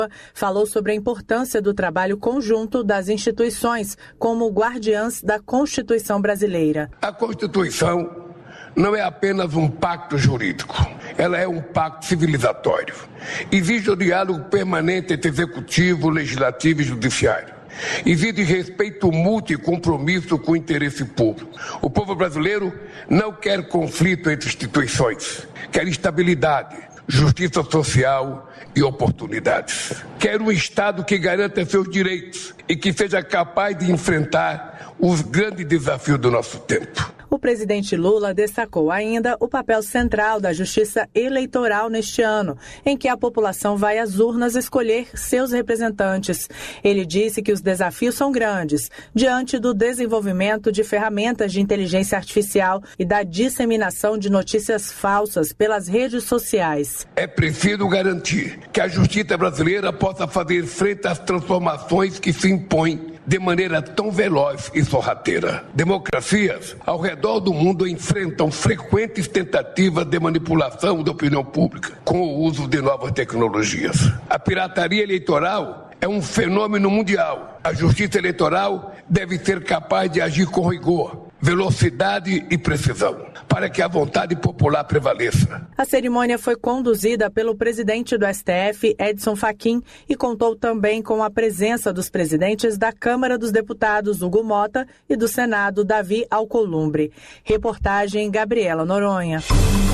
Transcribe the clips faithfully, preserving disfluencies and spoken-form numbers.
falou sobre a importância do trabalho conjunto das instituições como guardiãs da Constituição brasileira. A Constituição não é apenas um pacto jurídico, ela é um pacto civilizatório. Exige o diálogo permanente entre executivo, legislativo e judiciário. Exige respeito mútuo e compromisso com o interesse público. O povo brasileiro não quer conflito entre instituições, quer estabilidade, justiça social e oportunidades. Quer um Estado que garanta seus direitos e que seja capaz de enfrentar os grandes desafios do nosso tempo. O presidente Lula destacou ainda o papel central da Justiça Eleitoral neste ano, em que a população vai às urnas escolher seus representantes. Ele disse que os desafios são grandes, diante do desenvolvimento de ferramentas de inteligência artificial e da disseminação de notícias falsas pelas redes sociais. É preciso garantir que a justiça brasileira possa fazer frente às transformações que se impõem de maneira tão veloz e sorrateira. Democracias ao redor do mundo enfrentam frequentes tentativas de manipulação da opinião pública com o uso de novas tecnologias. A pirataria eleitoral é um fenômeno mundial. A justiça eleitoral deve ser capaz de agir com rigor, velocidade e precisão, para que a vontade popular prevaleça. A cerimônia foi conduzida pelo presidente do S T F, Edson Fachin, e contou também com a presença dos presidentes da Câmara dos Deputados, Hugo Mota, e do Senado, Davi Alcolumbre. Reportagem Gabriela Noronha.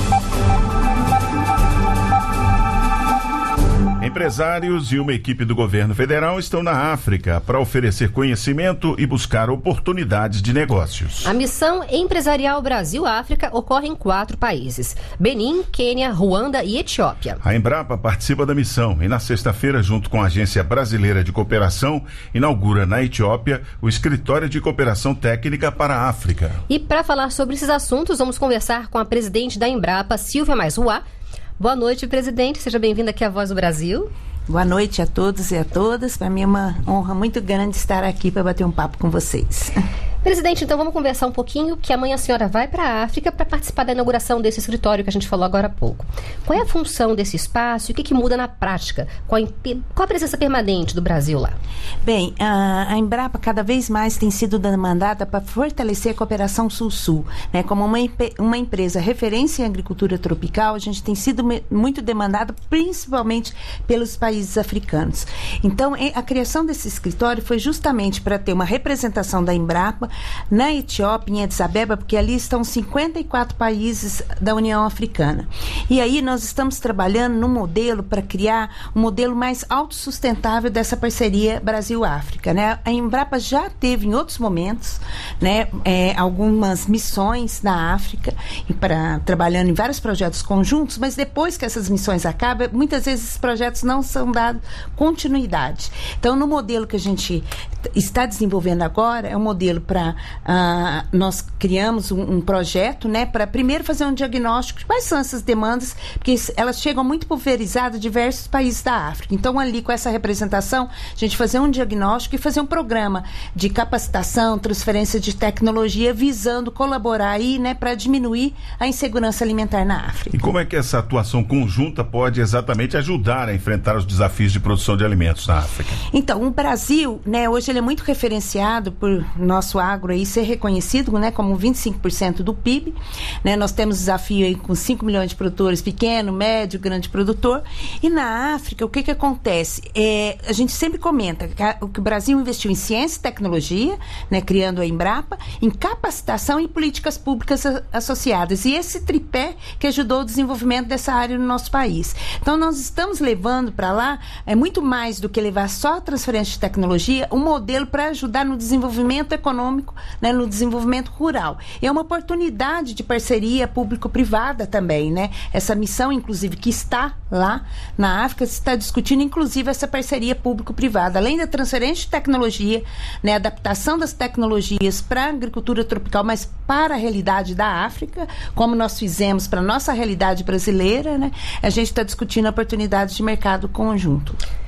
Empresários e uma equipe do governo federal estão na África para oferecer conhecimento e buscar oportunidades de negócios. A missão empresarial Brasil-África ocorre em quatro países: Benin, Quênia, Ruanda e Etiópia. A Embrapa participa da missão e na sexta-feira, junto com a Agência Brasileira de Cooperação, inaugura na Etiópia o Escritório de Cooperação Técnica para a África. E para falar sobre esses assuntos, vamos conversar com a presidente da Embrapa, Silvia Maisruá. Boa noite, presidente. Seja bem-vinda aqui à Voz do Brasil. Boa noite a todos e a todas. Para mim é uma honra muito grande estar aqui para bater um papo com vocês. Presidente, então vamos conversar um pouquinho, que amanhã a senhora vai para a África para participar da inauguração desse escritório que a gente falou agora há pouco. Qual é a função desse espaço e o que, que muda na prática com a, com a presença permanente do Brasil lá? Bem, a, a Embrapa cada vez mais tem sido demandada para fortalecer a cooperação Sul-Sul. Né? Como uma, uma empresa referência em agricultura tropical, a gente tem sido me, muito demandada principalmente pelos países africanos. Então, a criação desse escritório foi justamente para ter uma representação da Embrapa na Etiópia, em Addis Abeba, porque ali estão cinquenta e quatro países da União Africana. E aí nós estamos trabalhando num modelo para criar um modelo mais autossustentável dessa parceria Brasil-África. Né? A Embrapa já teve em outros momentos, né, é, algumas missões na África, e pra, trabalhando em vários projetos conjuntos, mas depois que essas missões acabam, muitas vezes esses projetos não são dados continuidade. Então, no modelo que a gente está desenvolvendo agora, é um modelo para Uh, nós criamos um, um projeto, né, para primeiro fazer um diagnóstico de quais são essas demandas, porque elas chegam muito pulverizadas em diversos países da África. Então, ali, com essa representação, a gente fazer um diagnóstico e fazer um programa de capacitação, transferência de tecnologia, visando colaborar aí, né, para diminuir a insegurança alimentar na África. E como é que essa atuação conjunta pode exatamente ajudar a enfrentar os desafios de produção de alimentos na África? Então, o Brasil, né, hoje ele é muito referenciado por nosso agro aí ser reconhecido, né, como vinte e cinco por cento do P I B, né, nós temos desafio aí com cinco milhões de produtores, pequeno, médio, grande produtor, e na África o que que acontece? É, a gente sempre comenta que, a, que o Brasil investiu em ciência e tecnologia, né, criando a Embrapa, em capacitação e políticas públicas a, associadas, e esse tripé que ajudou o desenvolvimento dessa área no nosso país. Então nós estamos levando para lá, é muito mais do que levar só a transferência de tecnologia, um modelo para ajudar no desenvolvimento econômico, né, no desenvolvimento rural. E é uma oportunidade de parceria público-privada também, né? Essa missão, inclusive, que está lá na África, se está discutindo, inclusive, essa parceria público-privada. Além da transferência de tecnologia, né, adaptação das tecnologias para a agricultura tropical, mas para a realidade da África, como nós fizemos para a nossa realidade brasileira, né? A gente está discutindo oportunidades de mercado conjunto.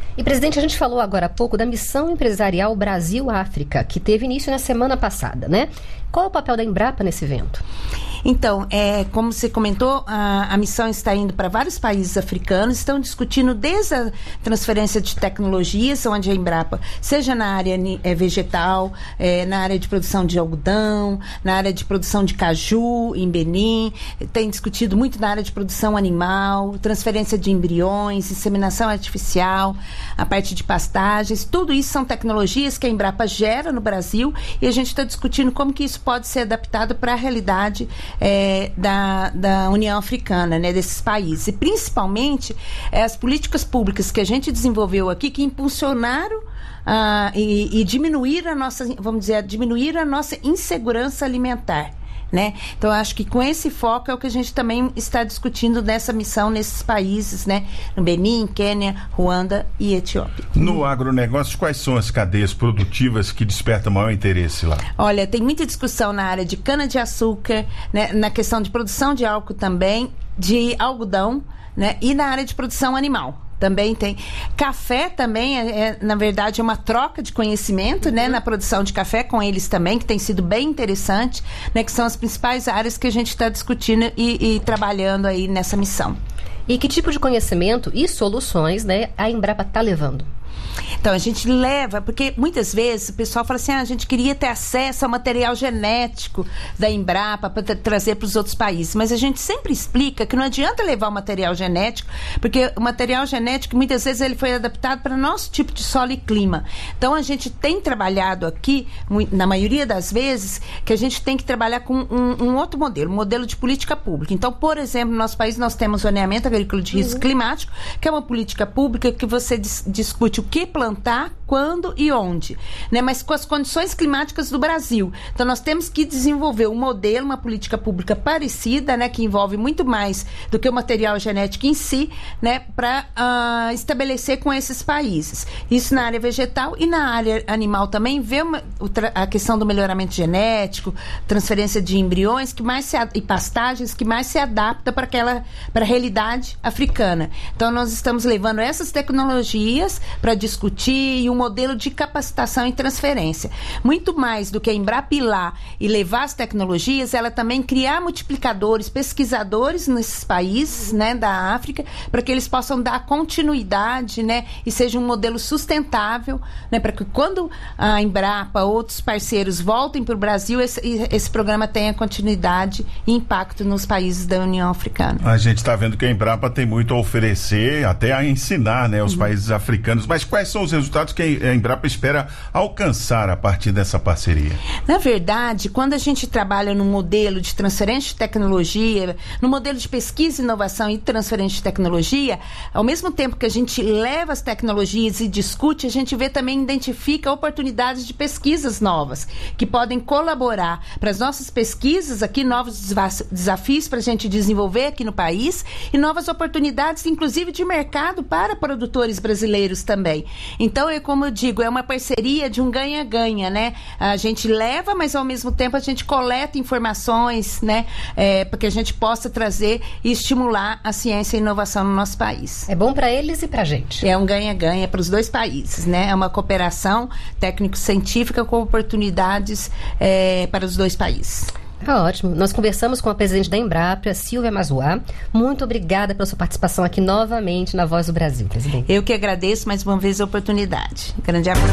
E, presidente, a gente falou agora há pouco da missão empresarial Brasil-África, que teve início na semana passada, né? Qual é o papel da Embrapa nesse evento? Então, é, como você comentou, a, a missão está indo para vários países africanos, estão discutindo desde a transferência de tecnologias, onde a Embrapa, seja na área é, vegetal, é, na área de produção de algodão, na área de produção de caju, em Benin, tem discutido muito na área de produção animal, transferência de embriões, inseminação artificial, a parte de pastagens, tudo isso são tecnologias que a Embrapa gera no Brasil e a gente está discutindo como que isso pode ser adaptado para a realidade É, da, da União Africana, né, desses países. E principalmente é, as políticas públicas que a gente desenvolveu aqui que impulsionaram ah, e, e diminuíram a nossa, vamos dizer, diminuir a nossa insegurança alimentar. Né? Então, acho que com esse foco é o que a gente também está discutindo nessa missão nesses países, né? No Benin, Quênia, Ruanda e Etiópia. No agronegócio, quais são as cadeias produtivas que despertam maior interesse lá? Olha, tem muita discussão na área de cana-de-açúcar, né? Na questão de produção de álcool também, de algodão, né? E na área de produção animal. Também tem. Café também, é, é, na verdade, é uma troca de conhecimento, uhum. né, na produção de café com eles também, que tem sido bem interessante, né, que são as principais áreas que a gente está discutindo e, e trabalhando aí nessa missão. E que tipo de conhecimento e soluções, né, a Embrapa está levando? Então, a gente leva, porque muitas vezes o pessoal fala assim, ah, a gente queria ter acesso ao material genético da Embrapa para tra- trazer para os outros países, mas a gente sempre explica que não adianta levar o material genético, porque o material genético, muitas vezes, ele foi adaptado para nosso tipo de solo e clima. Então, a gente tem trabalhado aqui, na maioria das vezes, que a gente tem que trabalhar com um, um outro modelo, um modelo de política pública. Então, por exemplo, no nosso país, nós temos o Zoneamento Agrícola de Risco uhum. Climático, que é uma política pública que você dis- discute o que plantar, quando e onde, né? Mas com as condições climáticas do Brasil. Então, nós temos que desenvolver um modelo, uma política pública parecida, né? Que envolve muito mais do que o material genético em si, né? Para uh, estabelecer com esses países. Isso na área vegetal e na área animal também, ver uma, a questão do melhoramento genético, transferência de embriões que mais se, e pastagens que mais se adapta para aquela, para a realidade africana. Então, nós estamos levando essas tecnologias para discutir e um modelo de capacitação e transferência. Muito mais do que a Embrapa ir lá e levar as tecnologias, ela também criar multiplicadores, pesquisadores nesses países, né, da África, para que eles possam dar continuidade, né, e seja um modelo sustentável, né, para que quando a Embrapa, outros parceiros voltem para o Brasil, esse, esse programa tenha continuidade e impacto nos países da União Africana. A gente está vendo que a Embrapa tem muito a oferecer, até a ensinar, né, aos uhum. países africanos, mas quais são os resultados que a Embrapa espera alcançar a partir dessa parceria? Na verdade, quando a gente trabalha no modelo de transferência de tecnologia, no modelo de pesquisa, inovação e transferência de tecnologia, ao mesmo tempo que a gente leva as tecnologias e discute, a gente vê também, identifica oportunidades de pesquisas novas, que podem colaborar para as nossas pesquisas aqui, novos desafios para a gente desenvolver aqui no país e novas oportunidades, inclusive de mercado para produtores brasileiros também. Então, é como eu digo, é uma parceria de um ganha-ganha, né? A gente leva, mas ao mesmo tempo a gente coleta informações, né? É, para que a gente possa trazer e estimular a ciência e a inovação no nosso país. É bom para eles e para a gente. É um ganha-ganha para os dois países, né? É uma cooperação técnico-científica com oportunidades é, para os dois países. Ah, ótimo. Nós conversamos com a presidente da Embrapa, Silvia Mazuá. Muito obrigada pela sua participação aqui novamente na Voz do Brasil, presidente. Eu que agradeço mais uma vez a oportunidade. Grande abraço.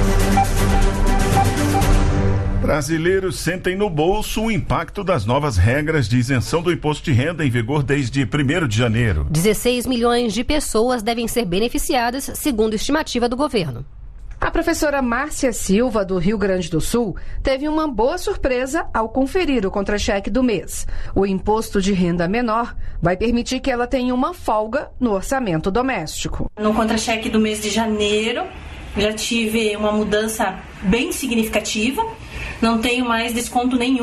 Brasileiros sentem no bolso o impacto das novas regras de isenção do imposto de renda em vigor desde primeiro de janeiro. dezesseis milhões de pessoas devem ser beneficiadas, segundo estimativa do governo. A professora Márcia Silva, do Rio Grande do Sul, teve uma boa surpresa ao conferir o contra-cheque do mês. O imposto de renda menor vai permitir que ela tenha uma folga no orçamento doméstico. No contra-cheque do mês de janeiro, já tive uma mudança bem significativa. Não tenho mais desconto nenhum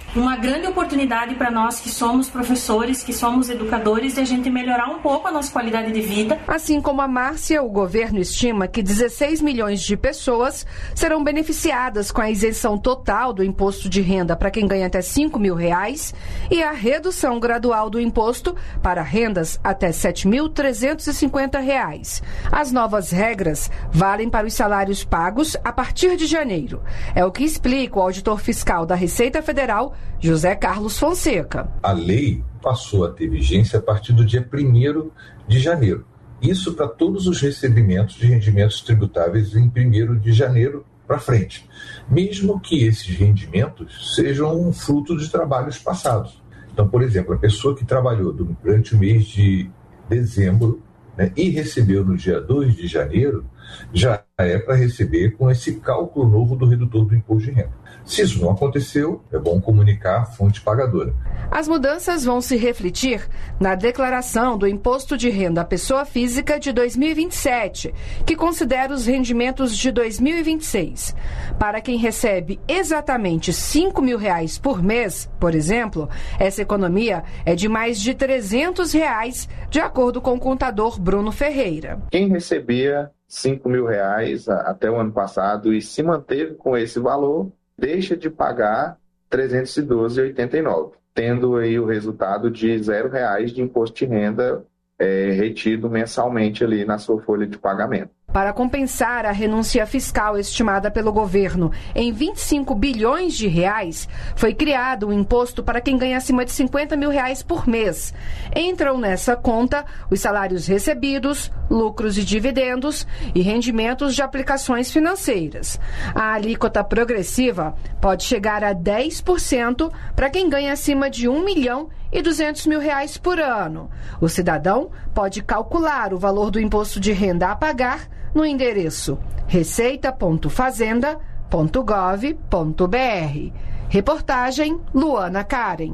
uma grande oportunidade para nós que somos professores, que somos educadores, de a gente melhorar um pouco a nossa qualidade de vida. Assim como a Márcia, o governo estima que dezesseis milhões de pessoas serão beneficiadas com a isenção total do imposto de renda para quem ganha até cinco mil reais e a redução gradual do imposto para rendas até sete mil trezentos e cinquenta reais. As novas regras valem para os salários pagos a partir de janeiro. É o que explica o auditor fiscal da Receita Federal, José Carlos Fonseca. A lei passou a ter vigência a partir do dia primeiro de janeiro. Isso para todos os recebimentos de rendimentos tributáveis em primeiro de janeiro para frente, mesmo que esses rendimentos sejam um fruto de trabalhos passados. Então, por exemplo, a pessoa que trabalhou durante o mês de dezembro, né, e recebeu no dia dois de janeiro, já é para receber com esse cálculo novo do redutor do imposto de renda. Se isso não aconteceu, é bom comunicar a fonte pagadora. As mudanças vão se refletir na declaração do Imposto de Renda à Pessoa Física de dois mil e vinte e sete, que considera os rendimentos de dois mil e vinte e seis. Para quem recebe exatamente cinco mil reais por mês, por exemplo, essa economia é de mais de trezentos reais, de acordo com o contador Bruno Ferreira. Quem recebia cinco mil reais até o ano passado e se manteve com esse valor, deixa de pagar trezentos e doze reais e oitenta e nove centavos, tendo aí o resultado de zero reais de imposto de renda é, retido mensalmente ali na sua folha de pagamento. Para compensar a renúncia fiscal estimada pelo governo em vinte e cinco bilhões de reais, foi criado um imposto para quem ganha acima de cinquenta mil reais por mês. Entram nessa conta os salários recebidos, lucros e dividendos e rendimentos de aplicações financeiras. A alíquota progressiva pode chegar a dez por cento para quem ganha acima de um milhão e duzentos mil reais por ano. O cidadão pode calcular o valor do imposto de renda a pagar no endereço receita ponto fazenda ponto gov ponto br. Reportagem Luana Karen.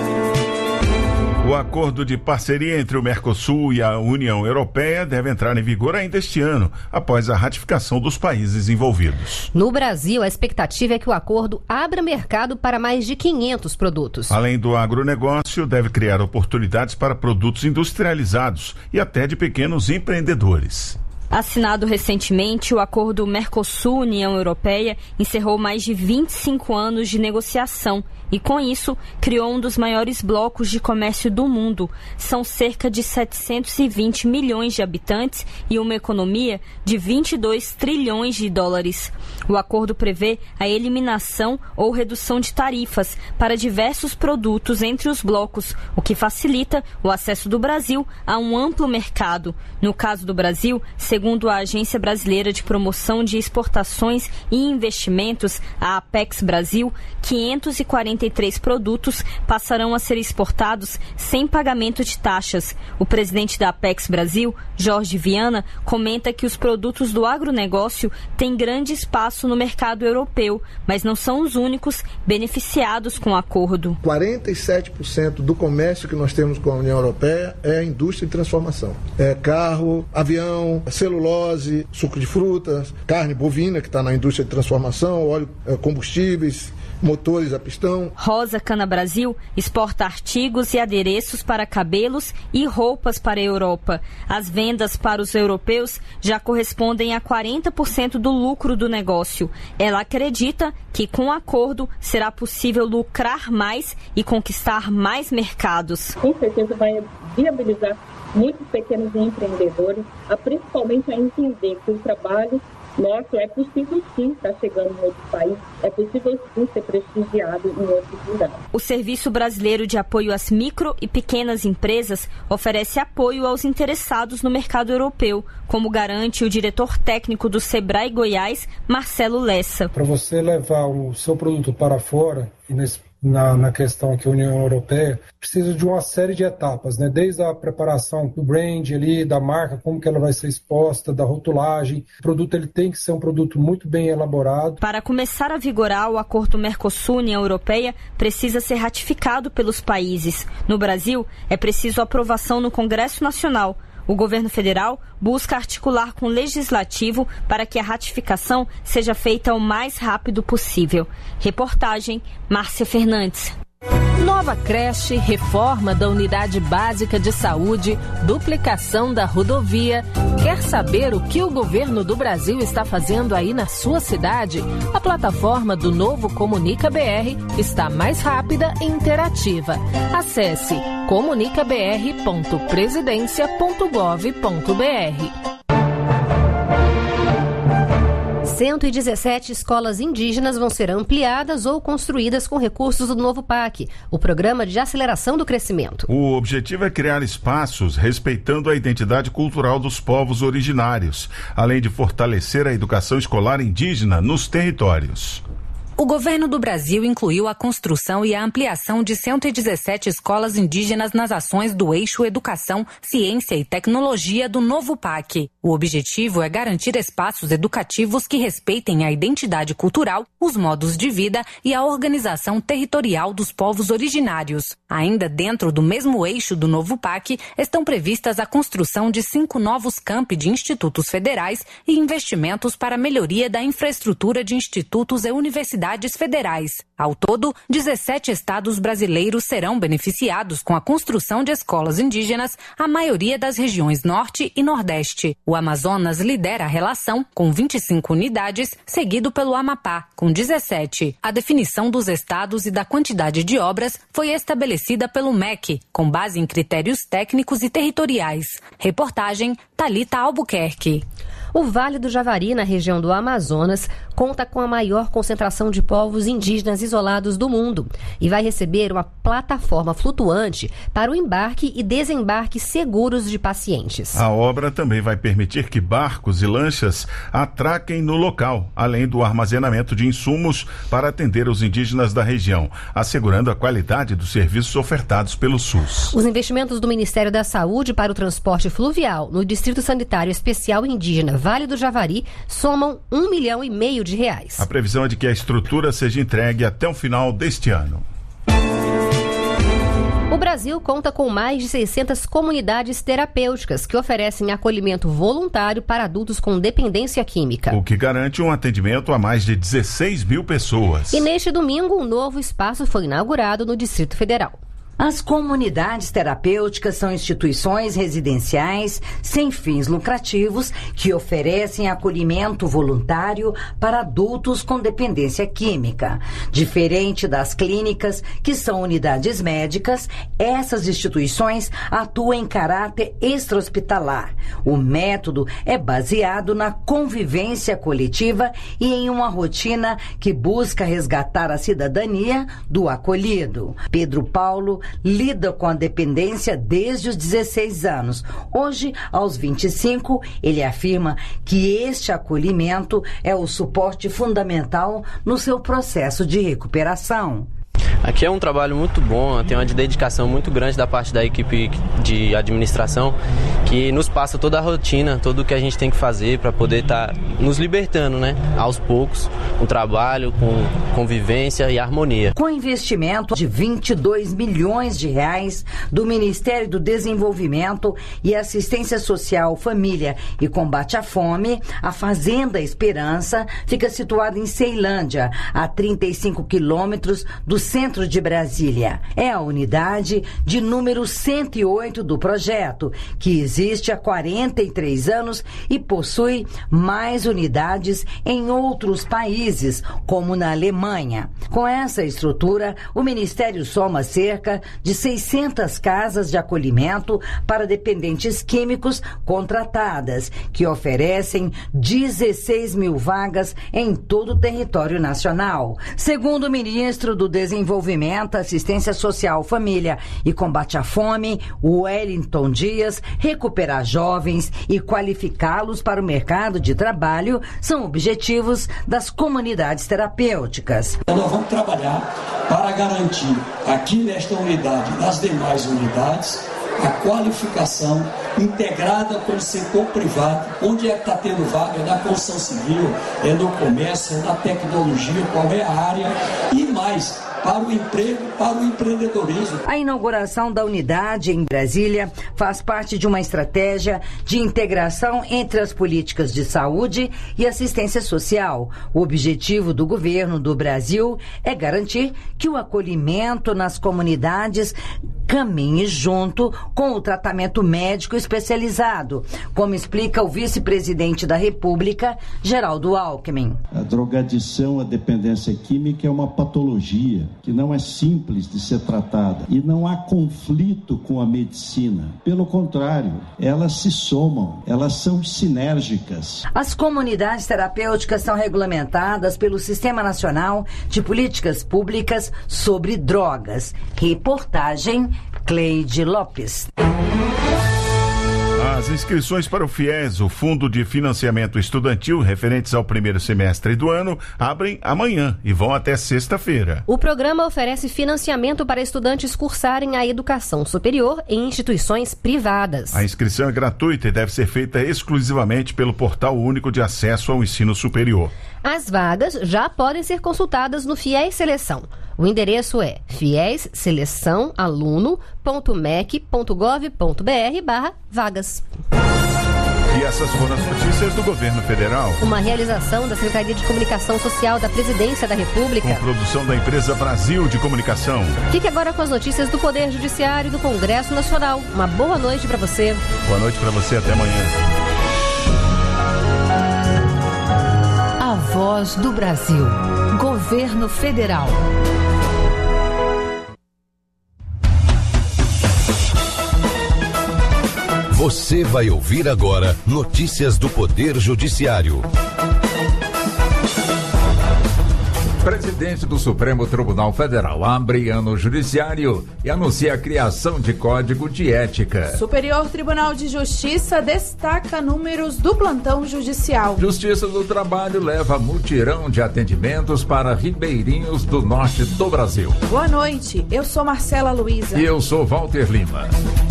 O acordo de parceria entre o Mercosul e a União Europeia deve entrar em vigor ainda este ano, após a ratificação dos países envolvidos. No Brasil, a expectativa é que o acordo abra mercado para mais de quinhentos produtos. Além do agronegócio, deve criar oportunidades para produtos industrializados e até de pequenos empreendedores. Assinado recentemente, o acordo Mercosul-União Europeia encerrou mais de vinte e cinco anos de negociação e, com isso, criou um dos maiores blocos de comércio do mundo. São cerca de setecentos e vinte milhões de habitantes e uma economia de vinte e dois trilhões de dólares. O acordo prevê a eliminação ou redução de tarifas para diversos produtos entre os blocos, o que facilita o acesso do Brasil a um amplo mercado. No caso do Brasil, segundo a Agência Brasileira de Promoção de Exportações e Investimentos, a Apex Brasil, quinhentos e quarenta e três produtos passarão a ser exportados sem pagamento de taxas. O presidente da Apex Brasil, Jorge Viana, comenta que os produtos do agronegócio têm grande espaço no mercado europeu, mas não são os únicos beneficiados com o acordo. quarenta e sete por cento do comércio que nós temos com a União Europeia é a indústria de transformação. É carro, avião, celulose, suco de frutas, carne bovina, que está na indústria de transformação, óleo, combustíveis, motores a pistão. Rosa Cana Brasil exporta artigos e adereços para cabelos e roupas para a Europa. As vendas para os europeus já correspondem a quarenta por cento do lucro do negócio. Ela acredita que com o acordo será possível lucrar mais e conquistar mais mercados. Com certeza vai viabilizar muitos pequenos empreendedores, a principalmente a entender que o trabalho nosso é possível sim estar chegando em outro país, é possível sim ser prestigiado em outros lugares. O Serviço Brasileiro de Apoio às Micro e Pequenas Empresas oferece apoio aos interessados no mercado europeu, como garante o diretor técnico do Sebrae Goiás, Marcelo Lessa. Para você levar o seu produto para fora, e nesse Na, na questão aqui, a União Europeia, precisa de uma série de etapas, né? Desde a preparação do brand ali, da marca, como que ela vai ser exposta, da rotulagem. O produto ele tem que ser um produto muito bem elaborado. Para começar a vigorar, o acordo Mercosul-União Europeia precisa ser ratificado pelos países. No Brasil, é preciso aprovação no Congresso Nacional. O governo federal busca articular com o legislativo para que a ratificação seja feita o mais rápido possível. Reportagem Márcia Fernandes. Nova creche, reforma da unidade básica de saúde, duplicação da rodovia. Quer saber o que o governo do Brasil está fazendo aí na sua cidade? A plataforma do Novo Comunica B R está mais rápida e interativa. Acesse comunica b r ponto presidencia ponto gov ponto b r. cento e dezessete escolas indígenas vão ser ampliadas ou construídas com recursos do novo P A C, o Programa de Aceleração do Crescimento. O objetivo é criar espaços respeitando a identidade cultural dos povos originários, além de fortalecer a educação escolar indígena nos territórios. O governo do Brasil incluiu a construção e a ampliação de cento e dezessete escolas indígenas nas ações do eixo Educação, Ciência e Tecnologia do novo P A C. O objetivo é garantir espaços educativos que respeitem a identidade cultural, os modos de vida e a organização territorial dos povos originários. Ainda dentro do mesmo eixo do novo P A C, estão previstas a construção de cinco novos campi de institutos federais e investimentos para a melhoria da infraestrutura de institutos e universidades federais. Ao todo, dezessete estados brasileiros serão beneficiados com a construção de escolas indígenas, a maioria das regiões Norte e Nordeste. O Amazonas lidera a relação, com vinte e cinco unidades, seguido pelo Amapá, com dezessete. A definição dos estados e da quantidade de obras foi estabelecida pelo M E C, com base em critérios técnicos e territoriais. Reportagem Thalita Albuquerque. O Vale do Javari, na região do Amazonas, conta com a maior concentração de povos indígenas isolados do mundo e vai receber uma plataforma flutuante para o embarque e desembarque seguros de pacientes. A obra também vai permitir que barcos e lanchas atraquem no local, além do armazenamento de insumos para atender os indígenas da região, assegurando a qualidade dos serviços ofertados pelo SUS. Os investimentos do Ministério da Saúde para o transporte fluvial no Distrito Sanitário Especial Indígena Vale do Javari somam um milhão e meio de reais. A previsão é de que a estrutura seja entregue até o final deste ano. O Brasil conta com mais de seiscentas comunidades terapêuticas que oferecem acolhimento voluntário para adultos com dependência química. O que garante um atendimento a mais de dezesseis mil pessoas. E neste domingo, um novo espaço foi inaugurado no Distrito Federal. As comunidades terapêuticas são instituições residenciais sem fins lucrativos que oferecem acolhimento voluntário para adultos com dependência química. Diferente das clínicas, que são unidades médicas, essas instituições atuam em caráter extra-hospitalar. O método é baseado na convivência coletiva e em uma rotina que busca resgatar a cidadania do acolhido. Pedro Paulo lida com a dependência desde os dezesseis anos. Hoje, aos vinte e cinco, ele afirma que este acolhimento é o suporte fundamental no seu processo de recuperação. Aqui é um trabalho muito bom, tem uma dedicação muito grande da parte da equipe de administração que nos passa toda a rotina, tudo o que a gente tem que fazer para poder estar tá nos libertando, né? Aos poucos, com trabalho, com convivência e harmonia. Com investimento de vinte e dois milhões de reais do Ministério do Desenvolvimento e Assistência Social, Família e Combate à Fome, a Fazenda Esperança fica situada em Ceilândia, a trinta e cinco quilômetros do centro de Brasília. É a unidade de número cento e oito do projeto, que existe há quarenta e três anos e possui mais unidades em outros países, como na Alemanha. Com essa estrutura, o Ministério soma cerca de seiscentas casas de acolhimento para dependentes químicos contratadas, que oferecem dezesseis mil vagas em todo o território nacional. Segundo o ministro do Desenvolvimento, Assistência Social, Família e Combate à Fome, Wellington Dias, recuperar jovens e qualificá-los para o mercado de trabalho são objetivos das comunidades terapêuticas. Nós vamos trabalhar para garantir aqui nesta unidade, nas demais unidades, a qualificação integrada com o setor privado. Onde é que está tendo vaga? É na construção civil, é no comércio, é na tecnologia, qual é a área e mais, para o emprego, para o empreendedorismo. A inauguração da unidade em Brasília faz parte de uma estratégia de integração entre as políticas de saúde e assistência social. O objetivo do governo do Brasil é garantir que o acolhimento nas comunidades caminhe junto com o tratamento médico especializado, como explica o vice-presidente da República, Geraldo Alckmin. A drogadição, a dependência química é uma patologia que não é simples de ser tratada e não há conflito com a medicina. Pelo contrário, elas se somam, elas são sinérgicas. As comunidades terapêuticas são regulamentadas pelo Sistema Nacional de Políticas Públicas sobre Drogas. Reportagem Cleide Lopes. As inscrições para o FIES, o Fundo de Financiamento Estudantil, referentes ao primeiro semestre do ano, abrem amanhã e vão até sexta-feira. O programa oferece financiamento para estudantes cursarem a educação superior em instituições privadas. A inscrição é gratuita e deve ser feita exclusivamente pelo Portal Único de Acesso ao Ensino Superior. As vagas já podem ser consultadas no FIES Seleção. O endereço é fies seleção aluno ponto mec ponto gov ponto br barra vagas. E essas foram as notícias do governo federal. Uma realização da Secretaria de Comunicação Social da Presidência da República. Com produção da empresa Brasil de Comunicação. Fique agora com as notícias do Poder Judiciário e do Congresso Nacional. Uma boa noite para você. Boa noite para você, até amanhã. A Voz do Brasil. Governo Federal. Você vai ouvir agora notícias do Poder Judiciário. Presidente do Supremo Tribunal Federal abre ano judiciário e anuncia a criação de Código de Ética. Superior Tribunal de Justiça destaca números do plantão judicial. Justiça do Trabalho leva mutirão de atendimentos para ribeirinhos do norte do Brasil. Boa noite, eu sou Marcela Luiza. E eu sou Walter Lima.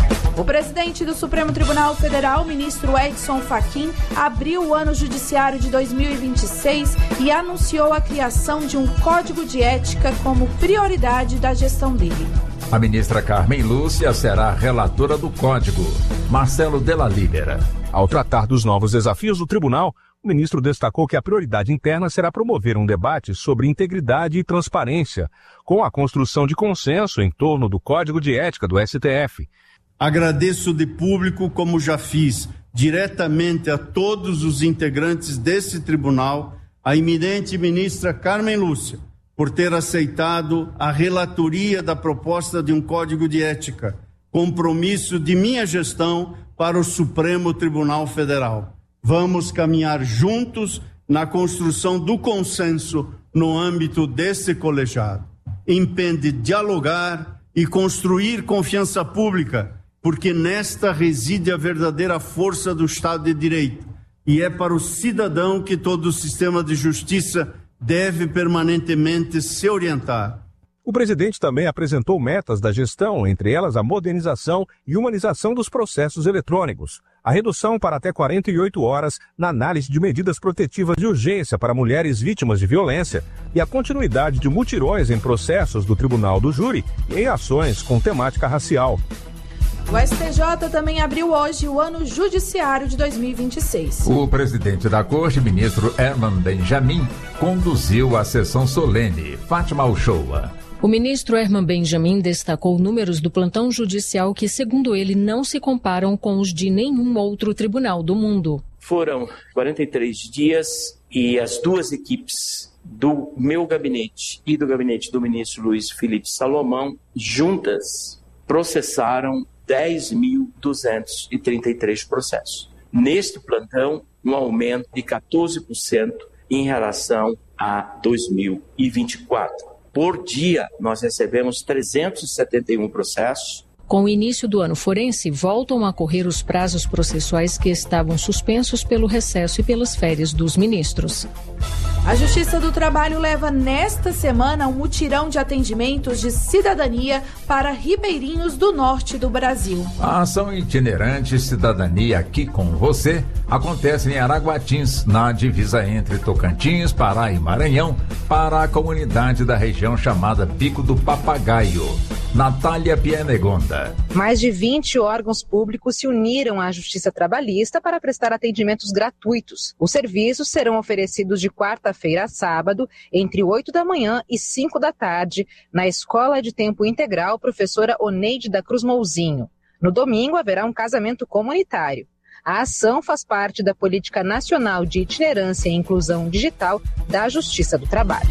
O presidente do Supremo Tribunal Federal, ministro Edson Fachin, abriu o ano judiciário de dois mil e vinte e seis e anunciou a criação de um código de ética como prioridade da gestão dele. A ministra Carmen Lúcia será relatora do código. Marcelo Della Libera. Ao tratar dos novos desafios do tribunal, o ministro destacou que a prioridade interna será promover um debate sobre integridade e transparência, com a construção de consenso em torno do Código de Ética do S T F. Agradeço de público, como já fiz, diretamente a todos os integrantes desse tribunal, a eminente ministra Carmen Lúcia, por ter aceitado a relatoria da proposta de um Código de Ética, compromisso de minha gestão para o Supremo Tribunal Federal. Vamos caminhar juntos na construção do consenso no âmbito desse colegiado. Impende dialogar e construir confiança pública, porque nesta reside a verdadeira força do Estado de Direito. E é para o cidadão que todo o sistema de justiça deve permanentemente se orientar. O presidente também apresentou metas da gestão, entre elas a modernização e humanização dos processos eletrônicos, a redução para até quarenta e oito horas na análise de medidas protetivas de urgência para mulheres vítimas de violência e a continuidade de mutirões em processos do Tribunal do Júri e em ações com temática racial. O S T J também abriu hoje o ano judiciário de dois mil e vinte e seis. O presidente da Corte, ministro Herman Benjamin, conduziu a sessão solene. Fátima Uchoa. O ministro Herman Benjamin destacou números do plantão judicial que, segundo ele, não se comparam com os de nenhum outro tribunal do mundo. Foram quarenta e três dias e as duas equipes do meu gabinete e do gabinete do ministro Luiz Felipe Salomão juntas processaram dez mil duzentos e trinta e três processos. Neste plantão, um aumento de quatorze por cento em relação a dois mil e vinte e quatro. Por dia, nós recebemos trezentos e setenta e um processos. Com o início do ano forense, voltam a correr os prazos processuais que estavam suspensos pelo recesso e pelas férias dos ministros. A Justiça do Trabalho leva nesta semana um mutirão de atendimentos de cidadania para ribeirinhos do norte do Brasil. A ação itinerante Cidadania Aqui com Você acontece em Araguatins, na divisa entre Tocantins, Pará e Maranhão, para a comunidade da região chamada Pico do Papagaio. Natália Pienegonda. Mais de vinte órgãos públicos se uniram à Justiça Trabalhista para prestar atendimentos gratuitos. Os serviços serão oferecidos de quarta-feira a sábado, entre oito da manhã e cinco da tarde, na Escola de Tempo Integral Professora Oneide da Cruz Mouzinho. No domingo haverá um casamento comunitário. A ação faz parte da Política Nacional de Itinerância e Inclusão Digital da Justiça do Trabalho.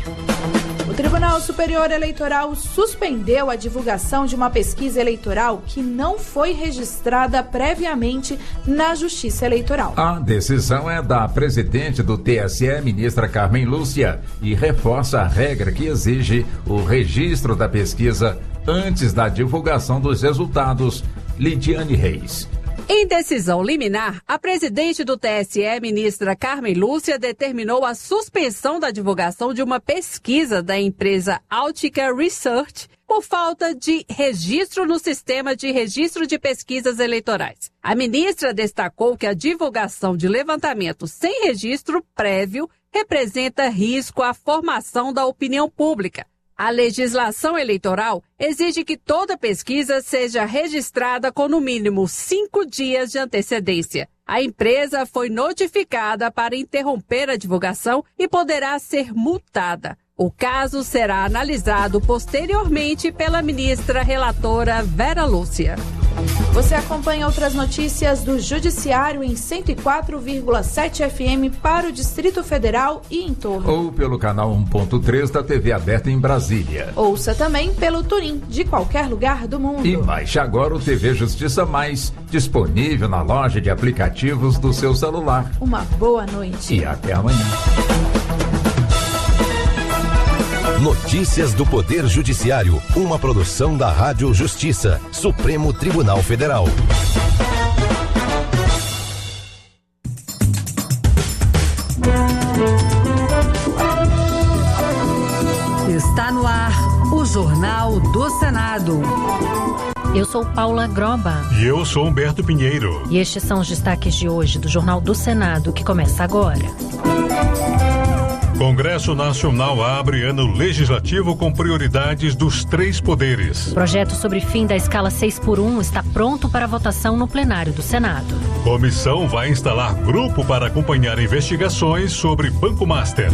O Tribunal Superior Eleitoral suspendeu a divulgação de uma pesquisa eleitoral que não foi registrada previamente na Justiça Eleitoral. A decisão é da presidente do T S E, ministra Carmen Lúcia, e reforça a regra que exige o registro da pesquisa antes da divulgação dos resultados. Lidiane Reis. Em decisão liminar, a presidente do T S E, ministra Carmen Lúcia, determinou a suspensão da divulgação de uma pesquisa da empresa Altica Research por falta de registro no sistema de registro de pesquisas eleitorais. A ministra destacou que a divulgação de levantamento sem registro prévio representa risco à formação da opinião pública. A legislação eleitoral exige que toda pesquisa seja registrada com no mínimo cinco dias de antecedência. A empresa foi notificada para interromper a divulgação e poderá ser multada. O caso será analisado posteriormente pela ministra relatora Vera Lúcia. Você acompanha outras notícias do Judiciário em cento e quatro vírgula sete F M para o Distrito Federal e em torno. Ou pelo canal um ponto três da T V aberta em Brasília. Ouça também pelo Turim, de qualquer lugar do mundo. E baixe agora o T V Justiça Mais, disponível na loja de aplicativos do seu celular. Uma boa noite. E até amanhã. Notícias do Poder Judiciário, uma produção da Rádio Justiça, Supremo Tribunal Federal. Está no ar o Jornal do Senado. Eu sou Paula Groba. E eu sou Humberto Pinheiro. E estes são os destaques de hoje do Jornal do Senado, que começa agora. Congresso Nacional abre ano legislativo com prioridades dos três poderes. O projeto sobre fim da escala seis por um está pronto para votação no plenário do Senado. Comissão vai instalar grupo para acompanhar investigações sobre Banco Master.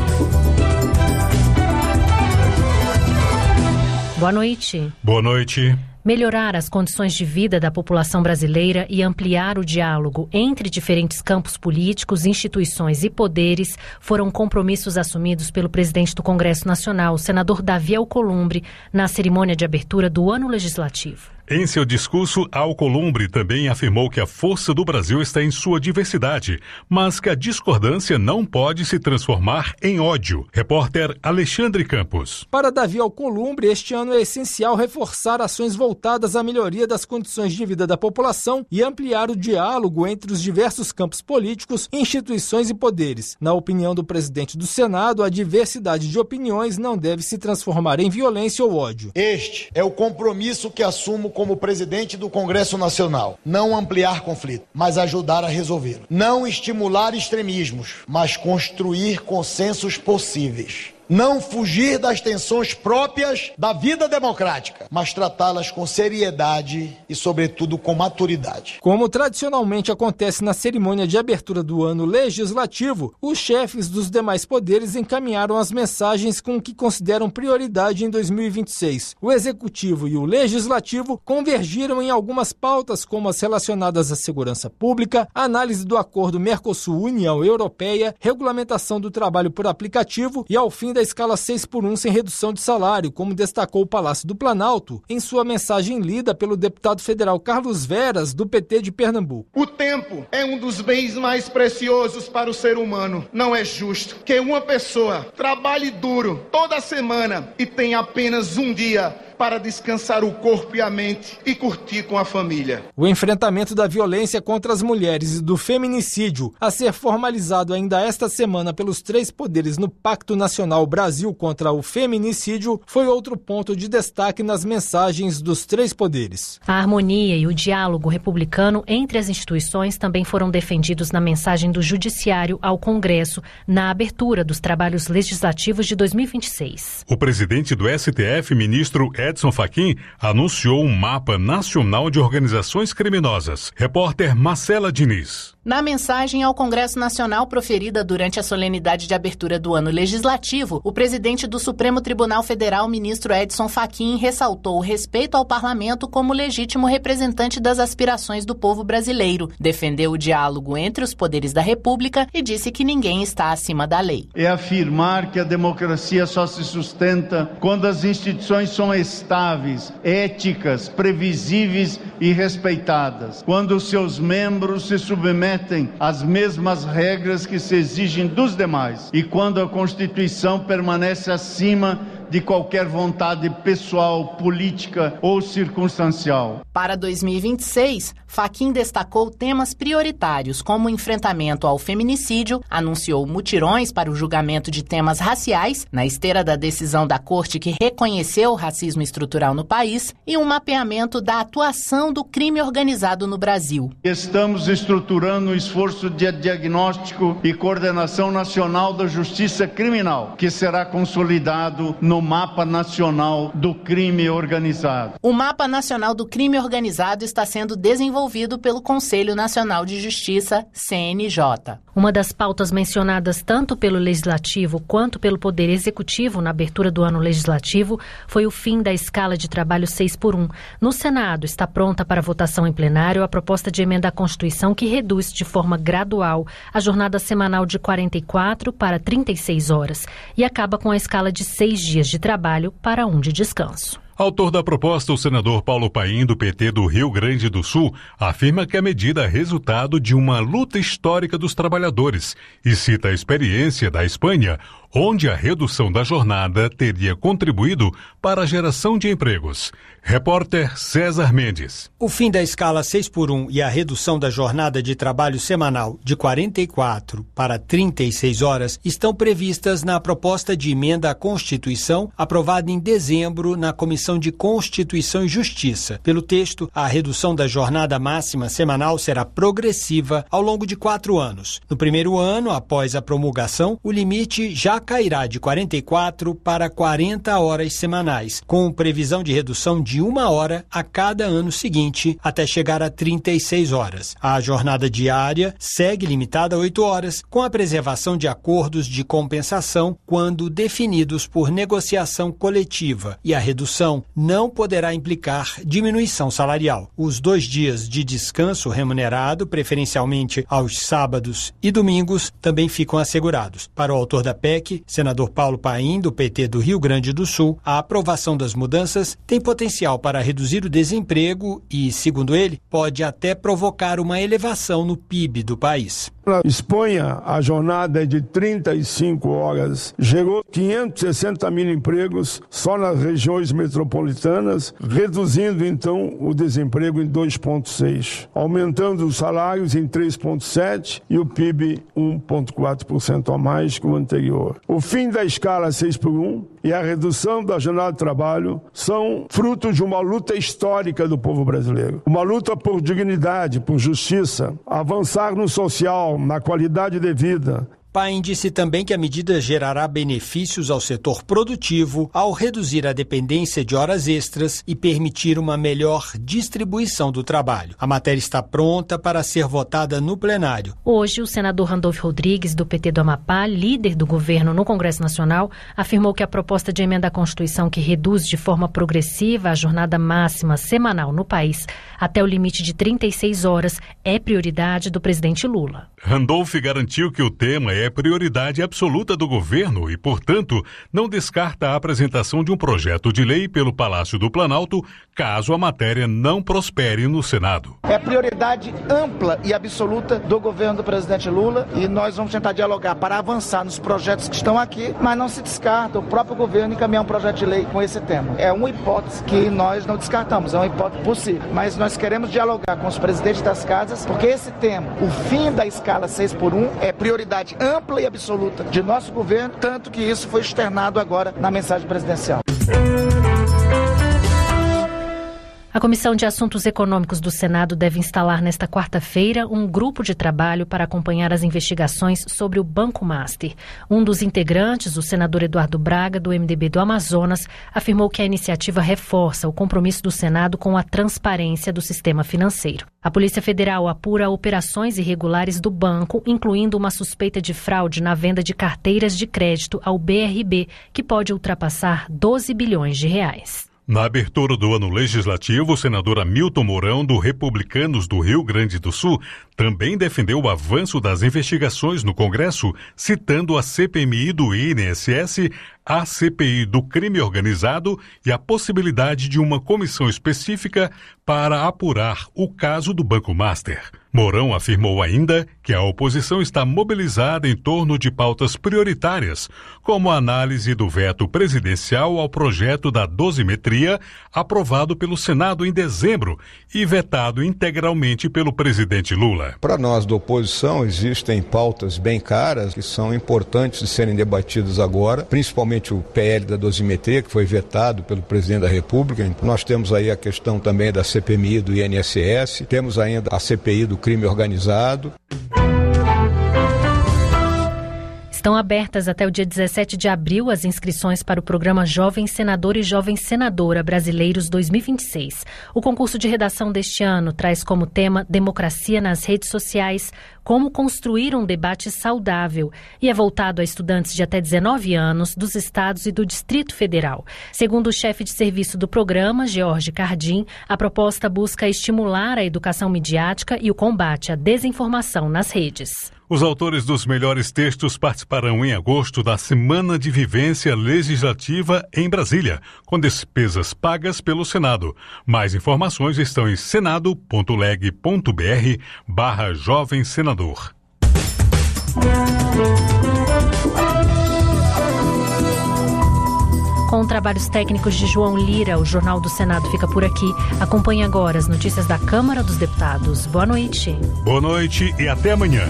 Boa noite. Boa noite. Melhorar as condições de vida da população brasileira e ampliar o diálogo entre diferentes campos políticos, instituições e poderes foram compromissos assumidos pelo presidente do Congresso Nacional, o senador Davi Alcolumbre, na cerimônia de abertura do ano legislativo. Em seu discurso, Alcolumbre também afirmou que a força do Brasil está em sua diversidade, mas que a discordância não pode se transformar em ódio. Repórter Alexandre Campos. Para Davi Alcolumbre, este ano é essencial reforçar ações voltadas à melhoria das condições de vida da população e ampliar o diálogo entre os diversos campos políticos, instituições e poderes. Na opinião do presidente do Senado, a diversidade de opiniões não deve se transformar em violência ou ódio. Este é o compromisso que assumo como presidente do Congresso Nacional. Não ampliar conflito, mas ajudar a resolvê-lo. Não estimular extremismos, mas construir consensos possíveis. Não fugir das tensões próprias da vida democrática, mas tratá-las com seriedade e, sobretudo, com maturidade. Como tradicionalmente acontece na cerimônia de abertura do ano legislativo, os chefes dos demais poderes encaminharam as mensagens com o que consideram prioridade em dois mil e vinte e seis. O Executivo e o Legislativo convergiram em algumas pautas, como as relacionadas à segurança pública, análise do acordo Mercosul-União Europeia, regulamentação do trabalho por aplicativo e, ao fim da escala seis por um sem redução de salário, como destacou o Palácio do Planalto em sua mensagem lida pelo deputado federal Carlos Veras, do P T de Pernambuco. O tempo é um dos bens mais preciosos para o ser humano. Não é justo que uma pessoa trabalhe duro toda semana e tenha apenas um dia para descansar o corpo e a mente e curtir com a família. O enfrentamento da violência contra as mulheres e do feminicídio, a ser formalizado ainda esta semana pelos três poderes no Pacto Nacional Brasil contra o Feminicídio, foi outro ponto de destaque nas mensagens dos três poderes. A harmonia e o diálogo republicano entre as instituições também foram defendidos na mensagem do Judiciário ao Congresso, na abertura dos trabalhos legislativos de dois mil e vinte e seis. O presidente do S T F, ministro Edson Fachin, anunciou um mapa nacional de organizações criminosas. Repórter Marcela Diniz. Na mensagem ao Congresso Nacional proferida durante a solenidade de abertura do ano legislativo, o presidente do Supremo Tribunal Federal, ministro Edson Fachin, ressaltou o respeito ao parlamento como legítimo representante das aspirações do povo brasileiro, defendeu o diálogo entre os poderes da República e disse que ninguém está acima da lei. É afirmar que a democracia só se sustenta quando as instituições são estáveis, éticas, previsíveis e respeitadas, quando seus membros se submetem às mesmas regras que se exigem dos demais e quando a Constituição permanece acima de qualquer vontade pessoal, política ou circunstancial. Para dois mil e vinte e seis, Fachin destacou temas prioritários como o enfrentamento ao feminicídio, anunciou mutirões para o julgamento de temas raciais, na esteira da decisão da Corte que reconheceu o racismo estrutural no país, e um mapeamento da atuação do crime organizado no Brasil. Estamos estruturando um esforço de diagnóstico e coordenação nacional da justiça criminal, que será consolidado no Mapa Nacional do Crime Organizado. O Mapa Nacional do Crime Organizado está sendo desenvolvido pelo Conselho Nacional de Justiça, C N J. Uma das pautas mencionadas tanto pelo Legislativo quanto pelo Poder Executivo na abertura do ano legislativo foi o fim da escala de trabalho seis por um. No Senado está pronta para votação em plenário a proposta de emenda à Constituição que reduz de forma gradual a jornada semanal de quarenta e quatro para trinta e seis horas e acaba com a escala de seis dias de trabalho para um de descanso. Autor da proposta, o senador Paulo Paim, do P T do Rio Grande do Sul, afirma que a medida é resultado de uma luta histórica dos trabalhadores e cita a experiência da Espanha, onde a redução da jornada teria contribuído para a geração de empregos. Repórter César Mendes. O fim da escala seis por um e a redução da jornada de trabalho semanal de quarenta e quatro para trinta e seis horas estão previstas na proposta de emenda à Constituição, aprovada em dezembro na Comissão de Constituição e Justiça. Pelo texto, a redução da jornada máxima semanal será progressiva ao longo de quatro anos. No primeiro ano, após a promulgação, o limite já cairá de quarenta e quatro para quarenta horas semanais, com previsão de redução de uma hora a cada ano seguinte, até chegar a trinta e seis horas. A jornada diária segue limitada a oito horas, com a preservação de acordos de compensação quando definidos por negociação coletiva, e a redução não poderá implicar diminuição salarial. Os dois dias de descanso remunerado, preferencialmente aos sábados e domingos, também ficam assegurados. Para o autor da P E C, senador Paulo Paim, do P T do Rio Grande do Sul, a aprovação das mudanças tem potencial para reduzir o desemprego e, segundo ele, pode até provocar uma elevação no P I B do país. Na Espanha, a jornada é de trinta e cinco horas, gerou quinhentos e sessenta mil empregos só nas regiões metropolitanas, reduzindo então o desemprego em dois vírgula seis, aumentando os salários em três vírgula sete e o P I B um vírgula quatro por cento a mais que o anterior. O fim da escala seis por um e a redução da jornada de trabalho são frutos de uma luta histórica do povo brasileiro. Uma luta por dignidade, por justiça, avançar no social, na qualidade de vida. Paim disse também que a medida gerará benefícios ao setor produtivo ao reduzir a dependência de horas extras e permitir uma melhor distribuição do trabalho. A matéria está pronta para ser votada no plenário. Hoje, o senador Randolfo Rodrigues, do P T do Amapá, líder do governo no Congresso Nacional, afirmou que a proposta de emenda à Constituição que reduz de forma progressiva a jornada máxima semanal no país até o limite de trinta e seis horas é prioridade do presidente Lula. Randolph garantiu que o tema é prioridade absoluta do governo e, portanto, não descarta a apresentação de um projeto de lei pelo Palácio do Planalto, caso a matéria não prospere no Senado. É prioridade ampla e absoluta do governo do presidente Lula e nós vamos tentar dialogar para avançar nos projetos que estão aqui, mas não se descarta o próprio governo encaminhar um projeto de lei com esse tema. É uma hipótese que nós não descartamos, é uma hipótese possível, mas nós queremos dialogar com os presidentes das casas, porque esse tema, o fim da escala seis por um, é prioridade ampla e absoluta de nosso governo, tanto que isso foi externado agora na mensagem presidencial. A Comissão de Assuntos Econômicos do Senado deve instalar nesta quarta-feira um grupo de trabalho para acompanhar as investigações sobre o Banco Master. Um dos integrantes, o senador Eduardo Braga, do M D B do Amazonas, afirmou que a iniciativa reforça o compromisso do Senado com a transparência do sistema financeiro. A Polícia Federal apura operações irregulares do banco, incluindo uma suspeita de fraude na venda de carteiras de crédito ao B R B, que pode ultrapassar doze bilhões de reais. Na abertura do ano legislativo, o senador Hamilton Mourão, do Republicanos do Rio Grande do Sul, também defendeu o avanço das investigações no Congresso, citando a C P M I do I N S S, a C P I do crime organizado e a possibilidade de uma comissão específica para apurar o caso do Banco Master. Mourão afirmou ainda que a oposição está mobilizada em torno de pautas prioritárias, como a análise do veto presidencial ao projeto da dosimetria, aprovado pelo Senado em dezembro e vetado integralmente pelo presidente Lula. Para nós da oposição, existem pautas bem caras que são importantes de serem debatidas agora, principalmente o P L da dosimetria, que foi vetado pelo presidente da República. Nós temos aí a questão também da C P M I do I N S S, temos ainda a C P I do crime organizado. Estão abertas até o dia dezessete de abril as inscrições para o programa Jovem Senador e Jovem Senadora Brasileiros dois mil e vinte e seis. O concurso de redação deste ano traz como tema Democracia nas redes sociais, como construir um debate saudável, e é voltado a estudantes de até dezenove anos dos estados e do Distrito Federal. Segundo o chefe de serviço do programa, George Cardim, a proposta busca estimular a educação midiática e o combate à desinformação nas redes. Os autores dos melhores textos participarão em agosto da Semana de Vivência Legislativa em Brasília, com despesas pagas pelo Senado. Mais informações estão em senado.leg.br barra Jovem Senador. Com trabalhos técnicos de João Lira, o Jornal do Senado fica por aqui. Acompanhe agora as notícias da Câmara dos Deputados. Boa noite. Boa noite e até amanhã.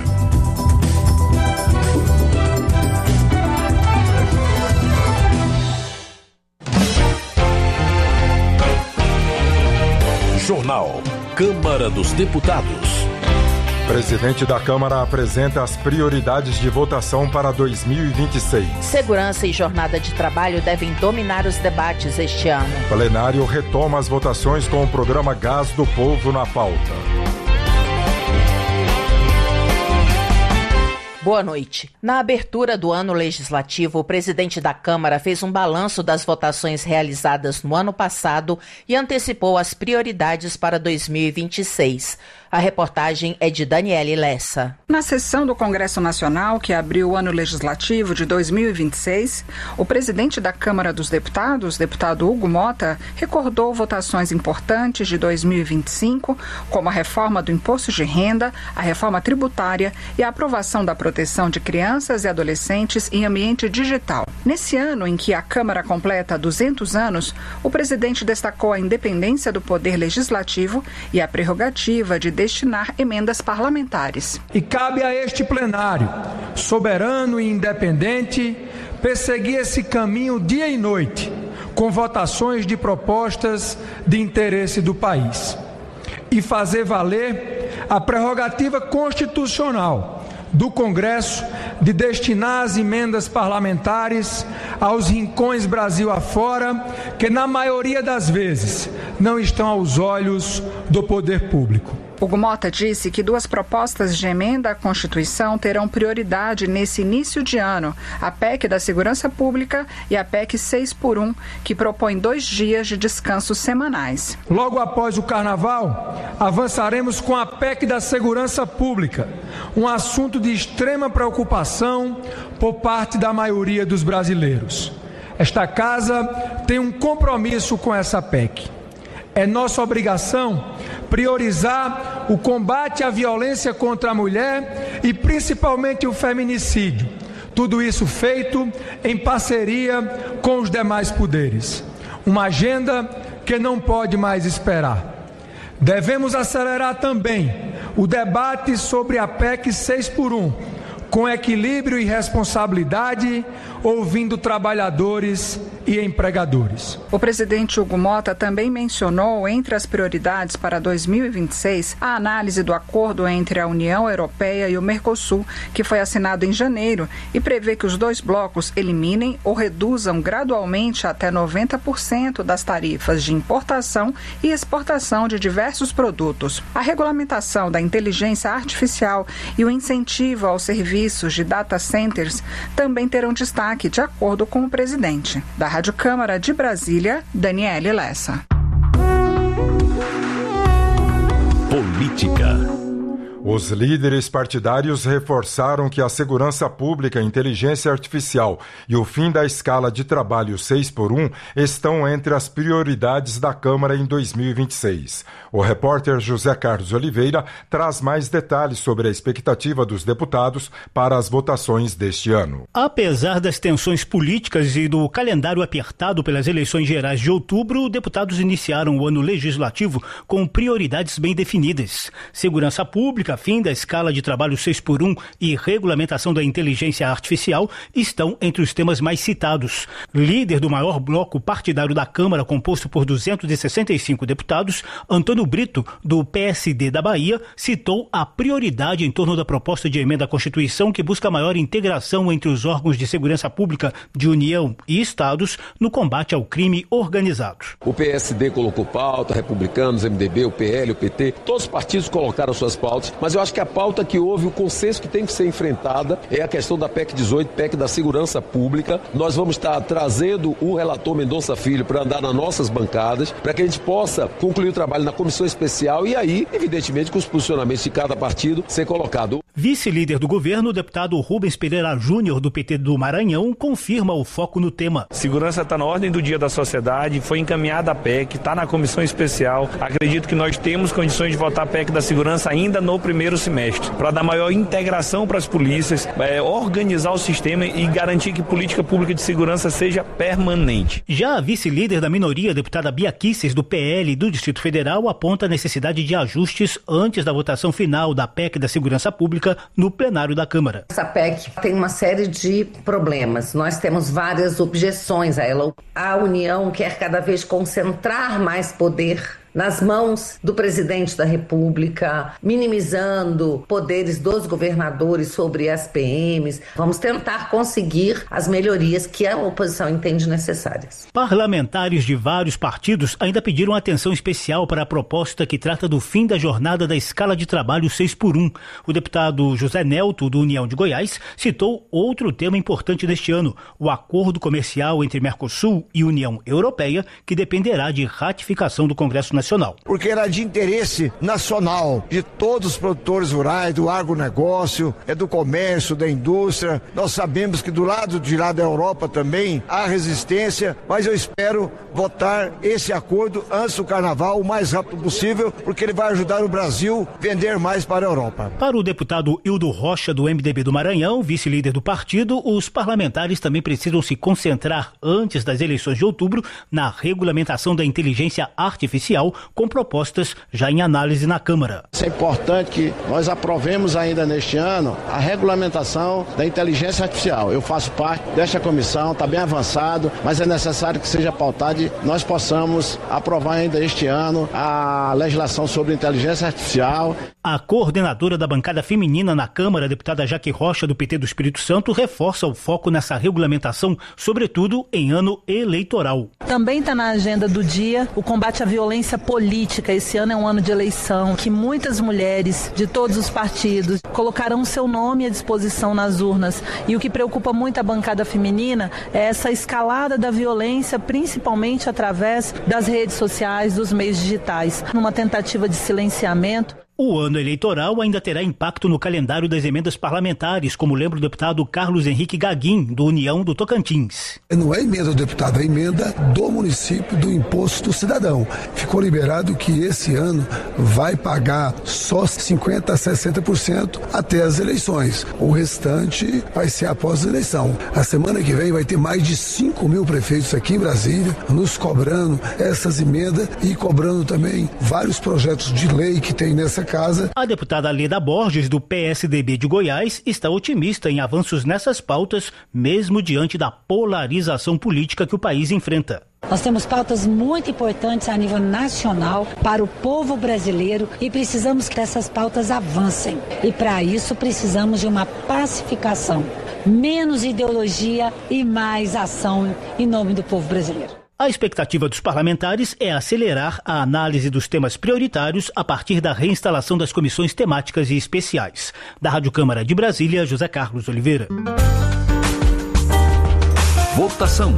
Jornal Câmara dos Deputados. Presidente da Câmara apresenta as prioridades de votação para dois mil e vinte e seis. Segurança e jornada de trabalho devem dominar os debates este ano. O plenário retoma as votações com o programa Gás do Povo na pauta. Boa noite. Na abertura do ano legislativo, o presidente da Câmara fez um balanço das votações realizadas no ano passado e antecipou as prioridades para dois mil e vinte e seis. A reportagem é de Daniele Lessa. Na sessão do Congresso Nacional, que abriu o ano legislativo de dois mil e vinte e seis, o presidente da Câmara dos Deputados, deputado Hugo Mota, recordou votações importantes de dois mil e vinte e cinco, como a reforma do imposto de renda, a reforma tributária e a aprovação da proteção de crianças e adolescentes em ambiente digital. Nesse ano em que a Câmara completa duzentos anos, o presidente destacou a independência do poder legislativo e a prerrogativa de destinar emendas parlamentares. E cabe a este plenário, soberano e independente, perseguir esse caminho dia e noite, com votações de propostas de interesse do país, e fazer valer a prerrogativa constitucional do Congresso de destinar as emendas parlamentares aos rincões Brasil afora, que na maioria das vezes não estão aos olhos do poder público. Hugo Mota disse que duas propostas de emenda à Constituição terão prioridade nesse início de ano, a P E C da Segurança Pública e a P E C seis por um, que propõe dois dias de descanso semanais. Logo após o Carnaval, avançaremos com a P E C da Segurança Pública, um assunto de extrema preocupação por parte da maioria dos brasileiros. Esta casa tem um compromisso com essa P E C. É nossa obrigação priorizar o combate à violência contra a mulher e principalmente o feminicídio. Tudo isso feito em parceria com os demais poderes. Uma agenda que não pode mais esperar. Devemos acelerar também o debate sobre a P E C seis por um, com equilíbrio e responsabilidade, ouvindo trabalhadores e empregadores. O presidente Hugo Mota também mencionou, entre as prioridades para dois mil e vinte e seis, a análise do acordo entre a União Europeia e o Mercosul, que foi assinado em janeiro e prevê que os dois blocos eliminem ou reduzam gradualmente até noventa por cento das tarifas de importação e exportação de diversos produtos. A regulamentação da inteligência artificial e o incentivo aos serviços de data centers também terão destaque, de acordo com o presidente. Da Rádio Câmara de Brasília, Daniele Lessa. Política. Os líderes partidários reforçaram que a segurança pública, inteligência artificial e o fim da escala de trabalho seis por um estão entre as prioridades da Câmara em dois mil e vinte e seis. O repórter José Carlos Oliveira traz mais detalhes sobre a expectativa dos deputados para as votações deste ano. Apesar das tensões políticas e do calendário apertado pelas eleições gerais de outubro, deputados iniciaram o ano legislativo com prioridades bem definidas. Segurança pública, fim da escala de trabalho seis por um e regulamentação da inteligência artificial estão entre os temas mais citados. Líder do maior bloco partidário da Câmara, composto por duzentos e sessenta e cinco deputados, Antônio Brito, do P S D da Bahia, citou a prioridade em torno da proposta de emenda à Constituição que busca maior integração entre os órgãos de segurança pública de União e Estados no combate ao crime organizado. O P S D colocou pauta, republicanos, M D B, o P L, o P T, todos os partidos colocaram suas pautas, mas eu acho que a pauta que houve, o consenso que tem que ser enfrentada é a questão da P E C dezoito, P E C da Segurança Pública. Nós vamos estar trazendo o relator Mendonça Filho para andar nas nossas bancadas, para que a gente possa concluir o trabalho na comissão especial e aí, evidentemente, com os posicionamentos de cada partido ser colocado. Vice-líder do governo, o deputado Rubens Pereira Júnior, do P T do Maranhão, confirma o foco no tema. Segurança está na ordem do dia da sociedade, foi encaminhada a P E C, está na comissão especial. Acredito que nós temos condições de votar a P E C da segurança ainda no primeiro semestre, para dar maior integração para as polícias, é, organizar o sistema e garantir que política pública de segurança seja permanente. Já a vice-líder da minoria, a deputada Bia Kicis, do P L do Distrito Federal, aponta a necessidade de ajustes antes da votação final da P E C da Segurança Pública no plenário da Câmara. Essa P E C tem uma série de problemas. Nós temos várias objeções a ela. A União quer cada vez concentrar mais poder nas mãos do presidente da República, minimizando poderes dos governadores sobre as P Ms. Vamos tentar conseguir as melhorias que a oposição entende necessárias. Parlamentares de vários partidos ainda pediram atenção especial para a proposta que trata do fim da jornada da escala de trabalho seis por um. O deputado José Nelto, do União de Goiás, citou outro tema importante deste ano, o acordo comercial entre Mercosul e União Europeia, que dependerá de ratificação do Congresso Nacional. Porque era de interesse nacional, de todos os produtores rurais, do agronegócio, é do comércio, da indústria. Nós sabemos que do lado de lá da Europa também há resistência, mas eu espero votar esse acordo antes do Carnaval, o mais rápido possível, porque ele vai ajudar o Brasil a vender mais para a Europa. Para o deputado Hildo Rocha, do M D B do Maranhão, vice-líder do partido, os parlamentares também precisam se concentrar antes das eleições de outubro na regulamentação da inteligência artificial, com propostas já em análise na Câmara. É importante que nós aprovemos ainda neste ano a regulamentação da inteligência artificial. Eu faço parte desta comissão, está bem avançado, mas é necessário que seja pautado e nós possamos aprovar ainda este ano a legislação sobre inteligência artificial. A coordenadora da bancada feminina na Câmara, a deputada Jaque Rocha, do P T do Espírito Santo, reforça o foco nessa regulamentação, sobretudo em ano eleitoral. Também está na agenda do dia o combate à violência experiência política. Esse ano é um ano de eleição, que muitas mulheres de todos os partidos colocarão seu nome à disposição nas urnas. E o que preocupa muito a bancada feminina é essa escalada da violência, principalmente através das redes sociais, dos meios digitais, numa tentativa de silenciamento. O ano eleitoral ainda terá impacto no calendário das emendas parlamentares, como lembra o deputado Carlos Henrique Gaguin, do União do Tocantins. Não é emenda do deputado, é emenda do município do Imposto Cidadão. Ficou liberado que esse ano vai pagar só cinquenta a sessenta por cento até as eleições. O restante vai ser após a eleição. A semana que vem vai ter mais de cinco mil prefeitos aqui em Brasília nos cobrando essas emendas e cobrando também vários projetos de lei que tem nessa casa. A deputada Leda Borges, do P S D B de Goiás, está otimista em avanços nessas pautas, mesmo diante da polarização política que o país enfrenta. Nós temos pautas muito importantes a nível nacional para o povo brasileiro e precisamos que essas pautas avancem. E para isso precisamos de uma pacificação, menos ideologia e mais ação em nome do povo brasileiro. A expectativa dos parlamentares é acelerar a análise dos temas prioritários a partir da reinstalação das comissões temáticas e especiais. Da Rádio Câmara de Brasília, José Carlos Oliveira. Votação.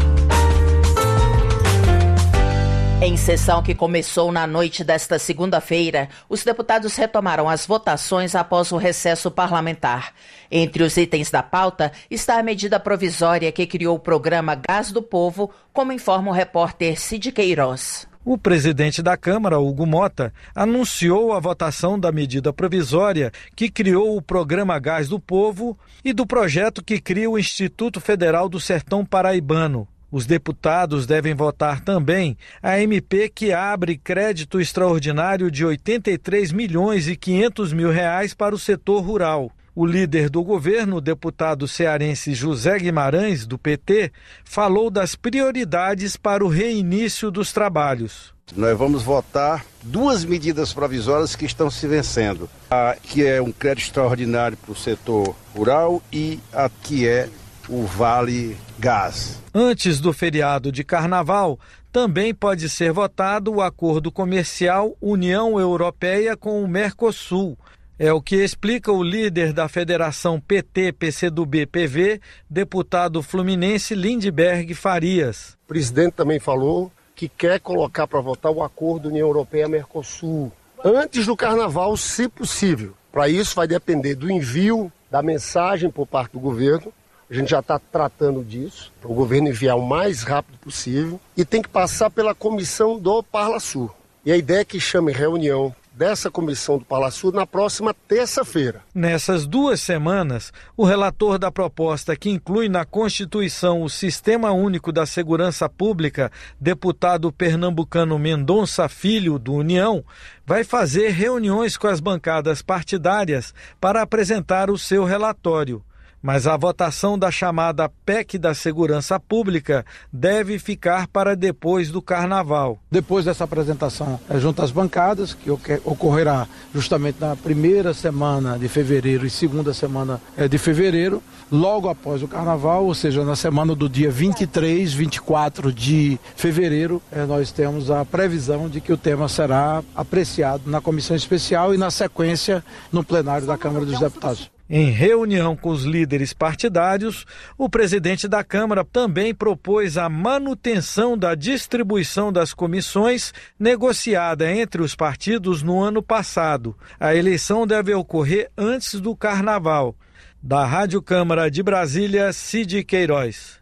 Em sessão que começou na noite desta segunda-feira, os deputados retomaram as votações após o recesso parlamentar. Entre os itens da pauta está a medida provisória que criou o programa Gás do Povo, como informa o repórter Cid Queiroz. O presidente da Câmara, Hugo Mota, anunciou a votação da medida provisória que criou o programa Gás do Povo e do projeto que cria o Instituto Federal do Sertão Paraibano. Os deputados devem votar também a M P que abre crédito extraordinário de oitenta e três milhões e quinhentos mil reais para o setor rural. O líder do governo, o deputado cearense José Guimarães, do P T, falou das prioridades para o reinício dos trabalhos. Nós vamos votar duas medidas provisórias que estão se vencendo. A que é um crédito extraordinário para o setor rural e a que é o Vale Gás. Antes do feriado de Carnaval, também pode ser votado o acordo comercial União Europeia com o Mercosul. É o que explica o líder da Federação P T P C do B P V, deputado fluminense Lindbergh Farias. O presidente também falou que quer colocar para votar o acordo União Europeia-Mercosul antes do Carnaval, se possível. Para isso vai depender do envio da mensagem por parte do governo. A gente já está tratando disso, para o governo enviar o mais rápido possível e tem que passar pela comissão do Parlasul. E a ideia é que chame reunião dessa comissão do Parlasul na próxima terça-feira. Nessas duas semanas, o relator da proposta que inclui na Constituição o Sistema Único da Segurança Pública, deputado pernambucano Mendonça Filho, do União, vai fazer reuniões com as bancadas partidárias para apresentar o seu relatório. Mas a votação da chamada P E C da Segurança Pública deve ficar para depois do Carnaval. Depois dessa apresentação junto às bancadas, que ocorrerá justamente na primeira semana de fevereiro e segunda semana de fevereiro, logo após o Carnaval, ou seja, na semana do dia vinte e três, vinte e quatro de fevereiro, nós temos a previsão de que o tema será apreciado na comissão especial e na sequência no plenário da Câmara dos Deputados. Em reunião com os líderes partidários, o presidente da Câmara também propôs a manutenção da distribuição das comissões negociada entre os partidos no ano passado. A eleição deve ocorrer antes do Carnaval. Da Rádio Câmara de Brasília, Cid Queiroz.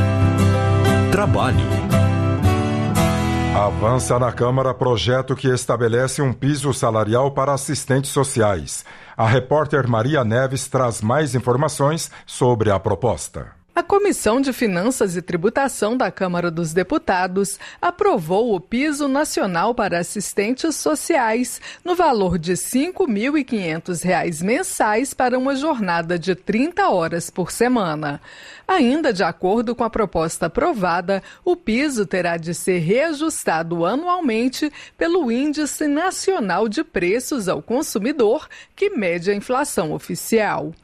Trabalho. Avança na Câmara projeto que estabelece um piso salarial para assistentes sociais. A repórter Maria Neves traz mais informações sobre a proposta. A Comissão de Finanças e Tributação da Câmara dos Deputados aprovou o piso nacional para assistentes sociais no valor de cinco mil e quinhentos reais mensais para uma jornada de trinta horas por semana. Ainda de acordo com a proposta aprovada, o piso terá de ser reajustado anualmente pelo Índice Nacional de Preços ao Consumidor, que mede a inflação oficial.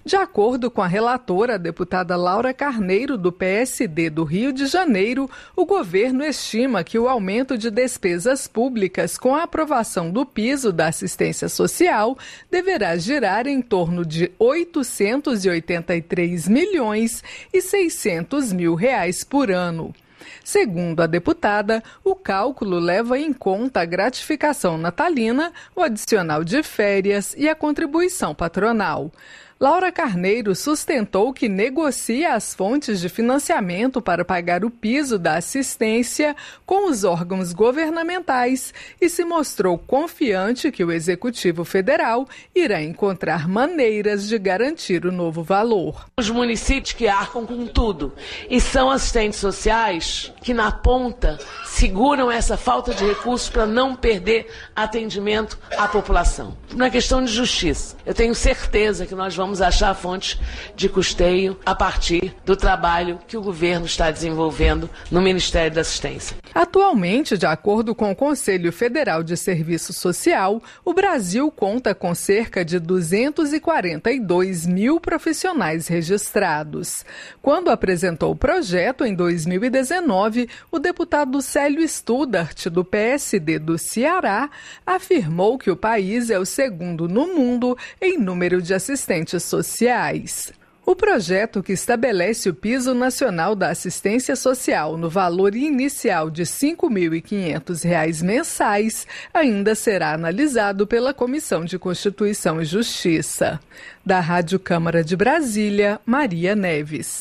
De acordo com a relatora, a deputada Laura Carneiro, do P S D do Rio de Janeiro, o governo estima que o aumento de despesas públicas com a aprovação do piso da assistência social deverá girar em torno de oitocentos e oitenta e três milhões e seiscentos mil reais por ano. Segundo a deputada, o cálculo leva em conta a gratificação natalina, o adicional de férias e a contribuição patronal. Laura Carneiro sustentou que negocia as fontes de financiamento para pagar o piso da assistência com os órgãos governamentais e se mostrou confiante que o Executivo Federal irá encontrar maneiras de garantir o novo valor. Os municípios que arcam com tudo e são assistentes sociais que na ponta seguram essa falta de recursos para não perder atendimento à população. Na questão de justiça, eu tenho certeza que nós vamos achar fontes de custeio a partir do trabalho que o governo está desenvolvendo no Ministério da Assistência. Atualmente, de acordo com o Conselho Federal de Serviço Social, o Brasil conta com cerca de duzentos e quarenta e dois mil profissionais registrados. Quando apresentou o projeto em dois mil e dezenove, o deputado Célio Studart, do P S D do Ceará, afirmou que o país é o segundo no mundo em número de assistentes sociais. O projeto, que estabelece o piso nacional da assistência social no valor inicial de cinco mil e quinhentos reais mensais, ainda será analisado pela Comissão de Constituição e Justiça. Da Rádio Câmara de Brasília, Maria Neves.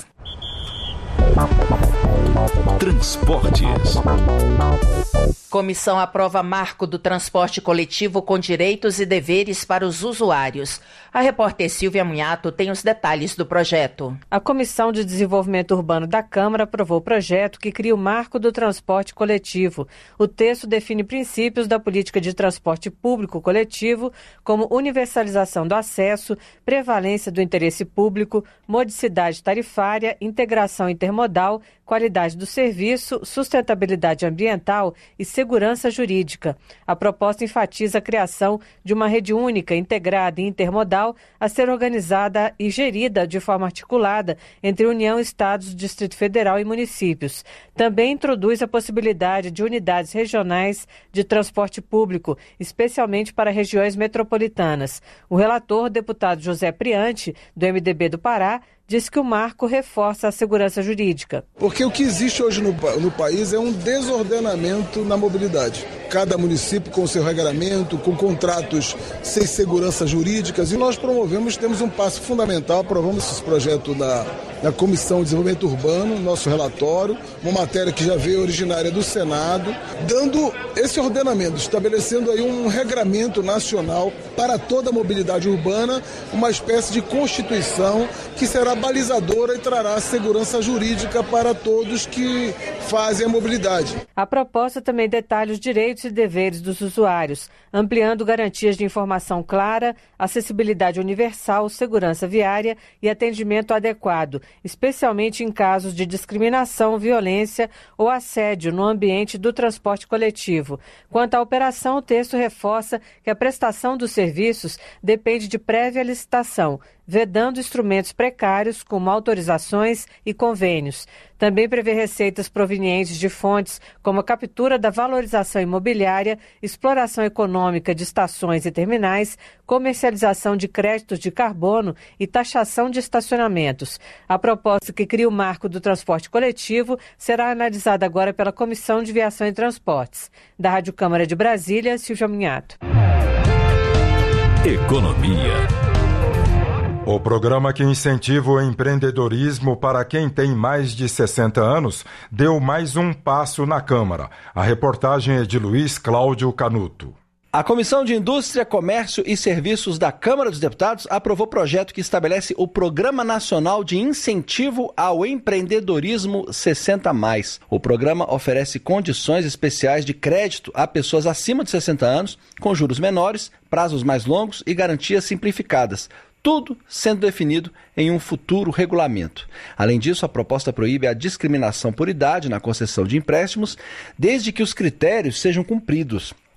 Transportes. Comissão aprova marco do transporte coletivo com direitos e deveres para os usuários. A repórter Silvia Munhato tem os detalhes do projeto. A Comissão de Desenvolvimento Urbano da Câmara aprovou o projeto que cria o marco do transporte coletivo. O texto define princípios da política de transporte público coletivo, como universalização do acesso, prevalência do interesse público, modicidade tarifária, integração intermodal, qualidade do serviço, sustentabilidade ambiental e segurança jurídica. A proposta enfatiza a criação de uma rede única, integrada e intermodal a ser organizada e gerida de forma articulada entre União, Estados, Distrito Federal e municípios. Também introduz a possibilidade de unidades regionais de transporte público, especialmente para regiões metropolitanas. O relator, deputado José Priante, do M D B do Pará, diz que o marco reforça a segurança jurídica. Porque o que existe hoje no, no país é um desordenamento na mobilidade. Cada município com seu regramento, com contratos sem segurança jurídicas, e nós promovemos, temos um passo fundamental, aprovamos esse projeto na, na Comissão de Desenvolvimento Urbano, nosso relatório, uma matéria que já veio originária do Senado, dando esse ordenamento, estabelecendo aí um regramento nacional para toda a mobilidade urbana, uma espécie de constituição que será balizadora e trará segurança jurídica para todos que fazem a mobilidade. A proposta também detalha os direitos e deveres dos usuários, ampliando garantias de informação clara, acessibilidade universal, segurança viária e atendimento adequado, especialmente em casos de discriminação, violência ou assédio no ambiente do transporte coletivo. Quanto à operação, o texto reforça que a prestação dos serviços depende de prévia licitação, vedando instrumentos precários como autorizações e convênios. Também prevê receitas provenientes de fontes como a captura da valorização imobiliária, exploração econômica de estações e terminais, comercialização de créditos de carbono e taxação de estacionamentos. A proposta que cria o marco do transporte coletivo será analisada agora pela Comissão de Viação e Transportes. Da Rádio Câmara de Brasília, Silvia Munhato. Economia. O programa que incentiva o empreendedorismo para quem tem mais de sessenta anos deu mais um passo na Câmara. A reportagem é de Luiz Cláudio Canuto. A Comissão de Indústria, Comércio e Serviços da Câmara dos Deputados aprovou projeto que estabelece o Programa Nacional de Incentivo ao Empreendedorismo sessenta mais. O programa oferece condições especiais de crédito a pessoas acima de sessenta anos, com juros menores, prazos mais longos e garantias simplificadas. Tudo sendo definido em um futuro regulamento. Além disso, a proposta proíbe a discriminação por idade na concessão de empréstimos, desde que os critérios sejam cumpridos.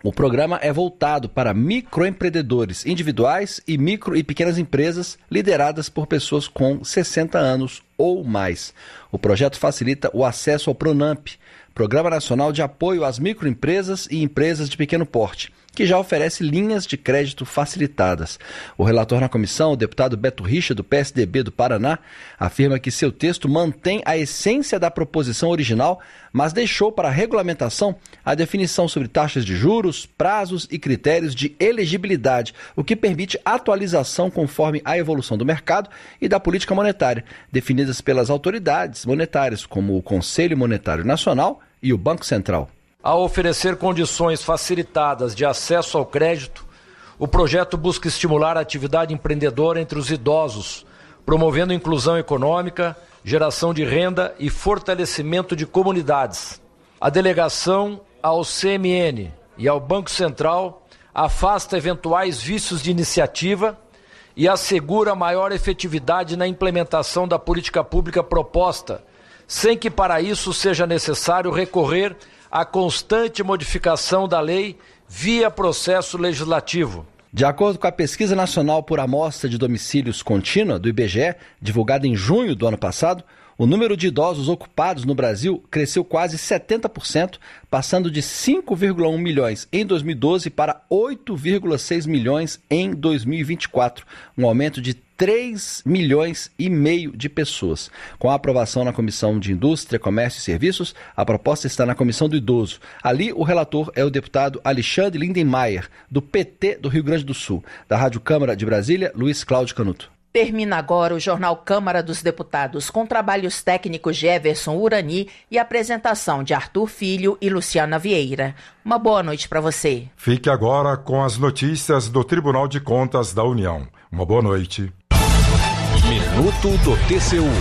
O programa é voltado para microempreendedores individuais e micro e pequenas empresas lideradas por pessoas com sessenta anos ou mais. O projeto facilita o acesso ao Pronamp, Programa Nacional de Apoio às Microempresas e Empresas de Pequeno Porte, que já oferece linhas de crédito facilitadas. O relator na comissão, o deputado Beto Richa, do P S D B do Paraná, afirma que seu texto mantém a essência da proposição original, mas deixou para a regulamentação a definição sobre taxas de juros, prazos e critérios de elegibilidade, o que permite atualização conforme a evolução do mercado e da política monetária, definidas pelas autoridades monetárias, como o Conselho Monetário Nacional e o Banco Central. Ao oferecer condições facilitadas de acesso ao crédito, o projeto busca estimular a atividade empreendedora entre os idosos, promovendo inclusão econômica, geração de renda e fortalecimento de comunidades. A delegação ao C M N e ao Banco Central afasta eventuais vícios de iniciativa e assegura maior efetividade na implementação da política pública proposta, sem que para isso seja necessário recorrer a constante modificação da lei via processo legislativo. De acordo com a Pesquisa Nacional por Amostra de Domicílios Contínua, do I B G E, divulgada em junho do ano passado, o número de idosos ocupados no Brasil cresceu quase setenta por cento, passando de cinco vírgula um milhões em dois mil e doze para oito vírgula seis milhões em dois mil e vinte e quatro, um aumento de três milhões e meio de pessoas. Com a aprovação na Comissão de Indústria, Comércio e Serviços, a proposta está na Comissão do Idoso. Ali, o relator é o deputado Alexandre Lindenmayer, do P T do Rio Grande do Sul. Da Rádio Câmara de Brasília, Luiz Cláudio Canuto. Termina agora o Jornal Câmara dos Deputados, com trabalhos técnicos de Everson Urani e apresentação de Arthur Filho e Luciana Vieira. Uma boa noite para você. Fique agora com as notícias do Tribunal de Contas da União. Uma boa noite. Minuto do T C U.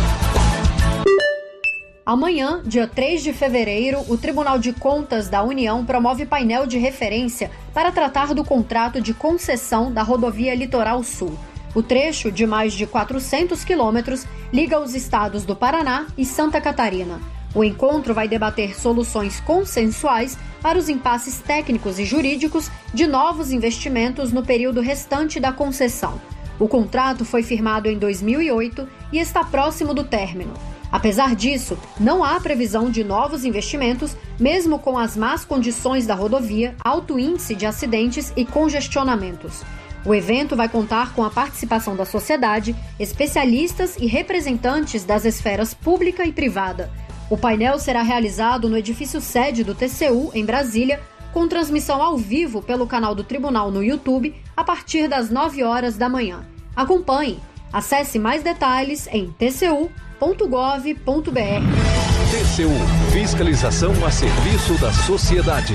Amanhã, dia três de fevereiro, o Tribunal de Contas da União promove painel de referência para tratar do contrato de concessão da rodovia Litoral Sul. O trecho, de mais de quatrocentos quilômetros, liga os estados do Paraná e Santa Catarina. O encontro vai debater soluções consensuais para os impasses técnicos e jurídicos de novos investimentos no período restante da concessão. O contrato foi firmado em dois mil e oito e está próximo do término. Apesar disso, não há previsão de novos investimentos, mesmo com as más condições da rodovia, alto índice de acidentes e congestionamentos. O evento vai contar com a participação da sociedade, especialistas e representantes das esferas pública e privada. O painel será realizado no edifício sede do T C U, em Brasília, com transmissão ao vivo pelo canal do Tribunal no YouTube, a partir das nove horas da manhã. Acompanhe. Acesse mais detalhes em t c u ponto gov ponto b r. T C U. Fiscalização a serviço da sociedade.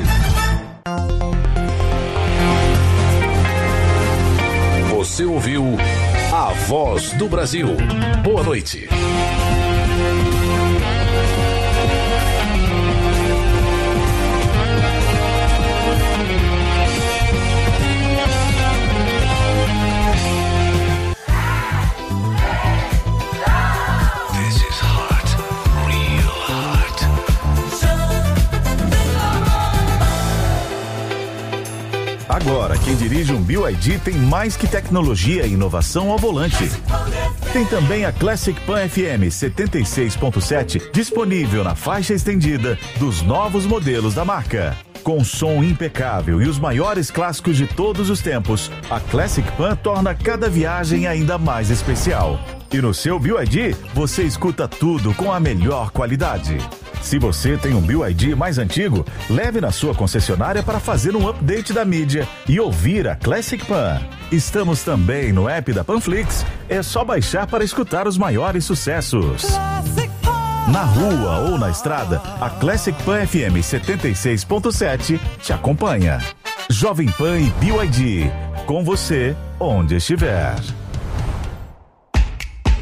Você ouviu A Voz do Brasil. Boa noite. Agora, quem dirige um B Y D tem mais que tecnologia e inovação ao volante. Tem também a Classic Pan F M setenta e seis ponto sete disponível na faixa estendida dos novos modelos da marca. Com som impecável e os maiores clássicos de todos os tempos, a Classic Pan torna cada viagem ainda mais especial. E no seu B Y D, você escuta tudo com a melhor qualidade. Se você tem um B Y D mais antigo, leve na sua concessionária para fazer um update da mídia e ouvir a Classic Pan. Estamos também no app da Panflix, é só baixar para escutar os maiores sucessos. Na rua ou na estrada, a Classic Pan F M setenta e seis ponto sete te acompanha. Jovem Pan e B Y D, com você onde estiver.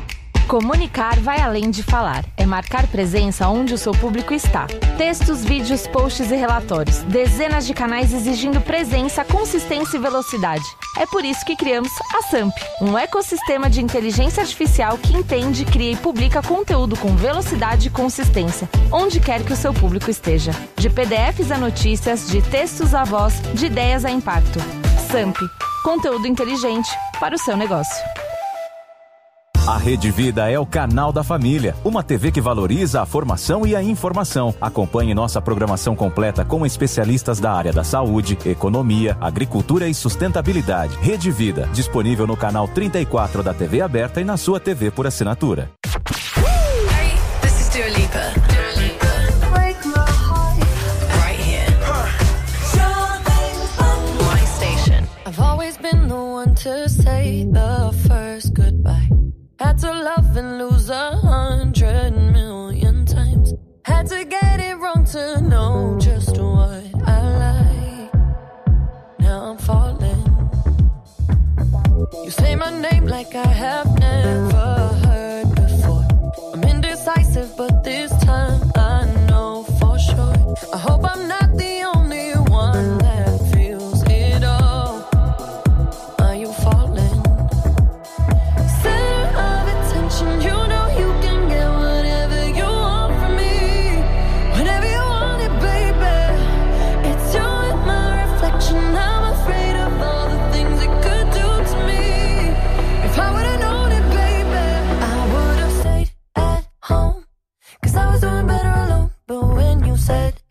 Comunicar vai além de falar. É marcar presença onde o seu público está. Textos, vídeos, posts e relatórios. Dezenas de canais exigindo presença, consistência e velocidade. É por isso que criamos a Samp, um ecossistema de inteligência artificial que entende, cria e publica conteúdo com velocidade e consistência, onde quer que o seu público esteja. De P D Fs a notícias, de textos a voz, de ideias a impacto. Samp, conteúdo inteligente para o seu negócio. A Rede Vida é o canal da família, uma T V que valoriza a formação e a informação. Acompanhe nossa programação completa com especialistas da área da saúde, economia, agricultura e sustentabilidade. Rede Vida, disponível no canal trinta e quatro da T V aberta e na sua T V por assinatura. Hey, this is Dua Lipa. Break my heart right here. My station. I've always been the one to say the first goodbye. Had to love and lose a hundred million times. Had to get it wrong to know just what I like. Now I'm falling. You say my name like I have never heard before. I'm indecisive, but this time I know for sure. I hope I'm not the only one that feels it all. Are you falling? You know you can get whatever you want from me. Whenever you want it, baby. It's you and my reflection. I'm afraid of all the things it could do to me. If I would've known it, baby, I would've stayed at home. Cause I was doing better alone. But when you said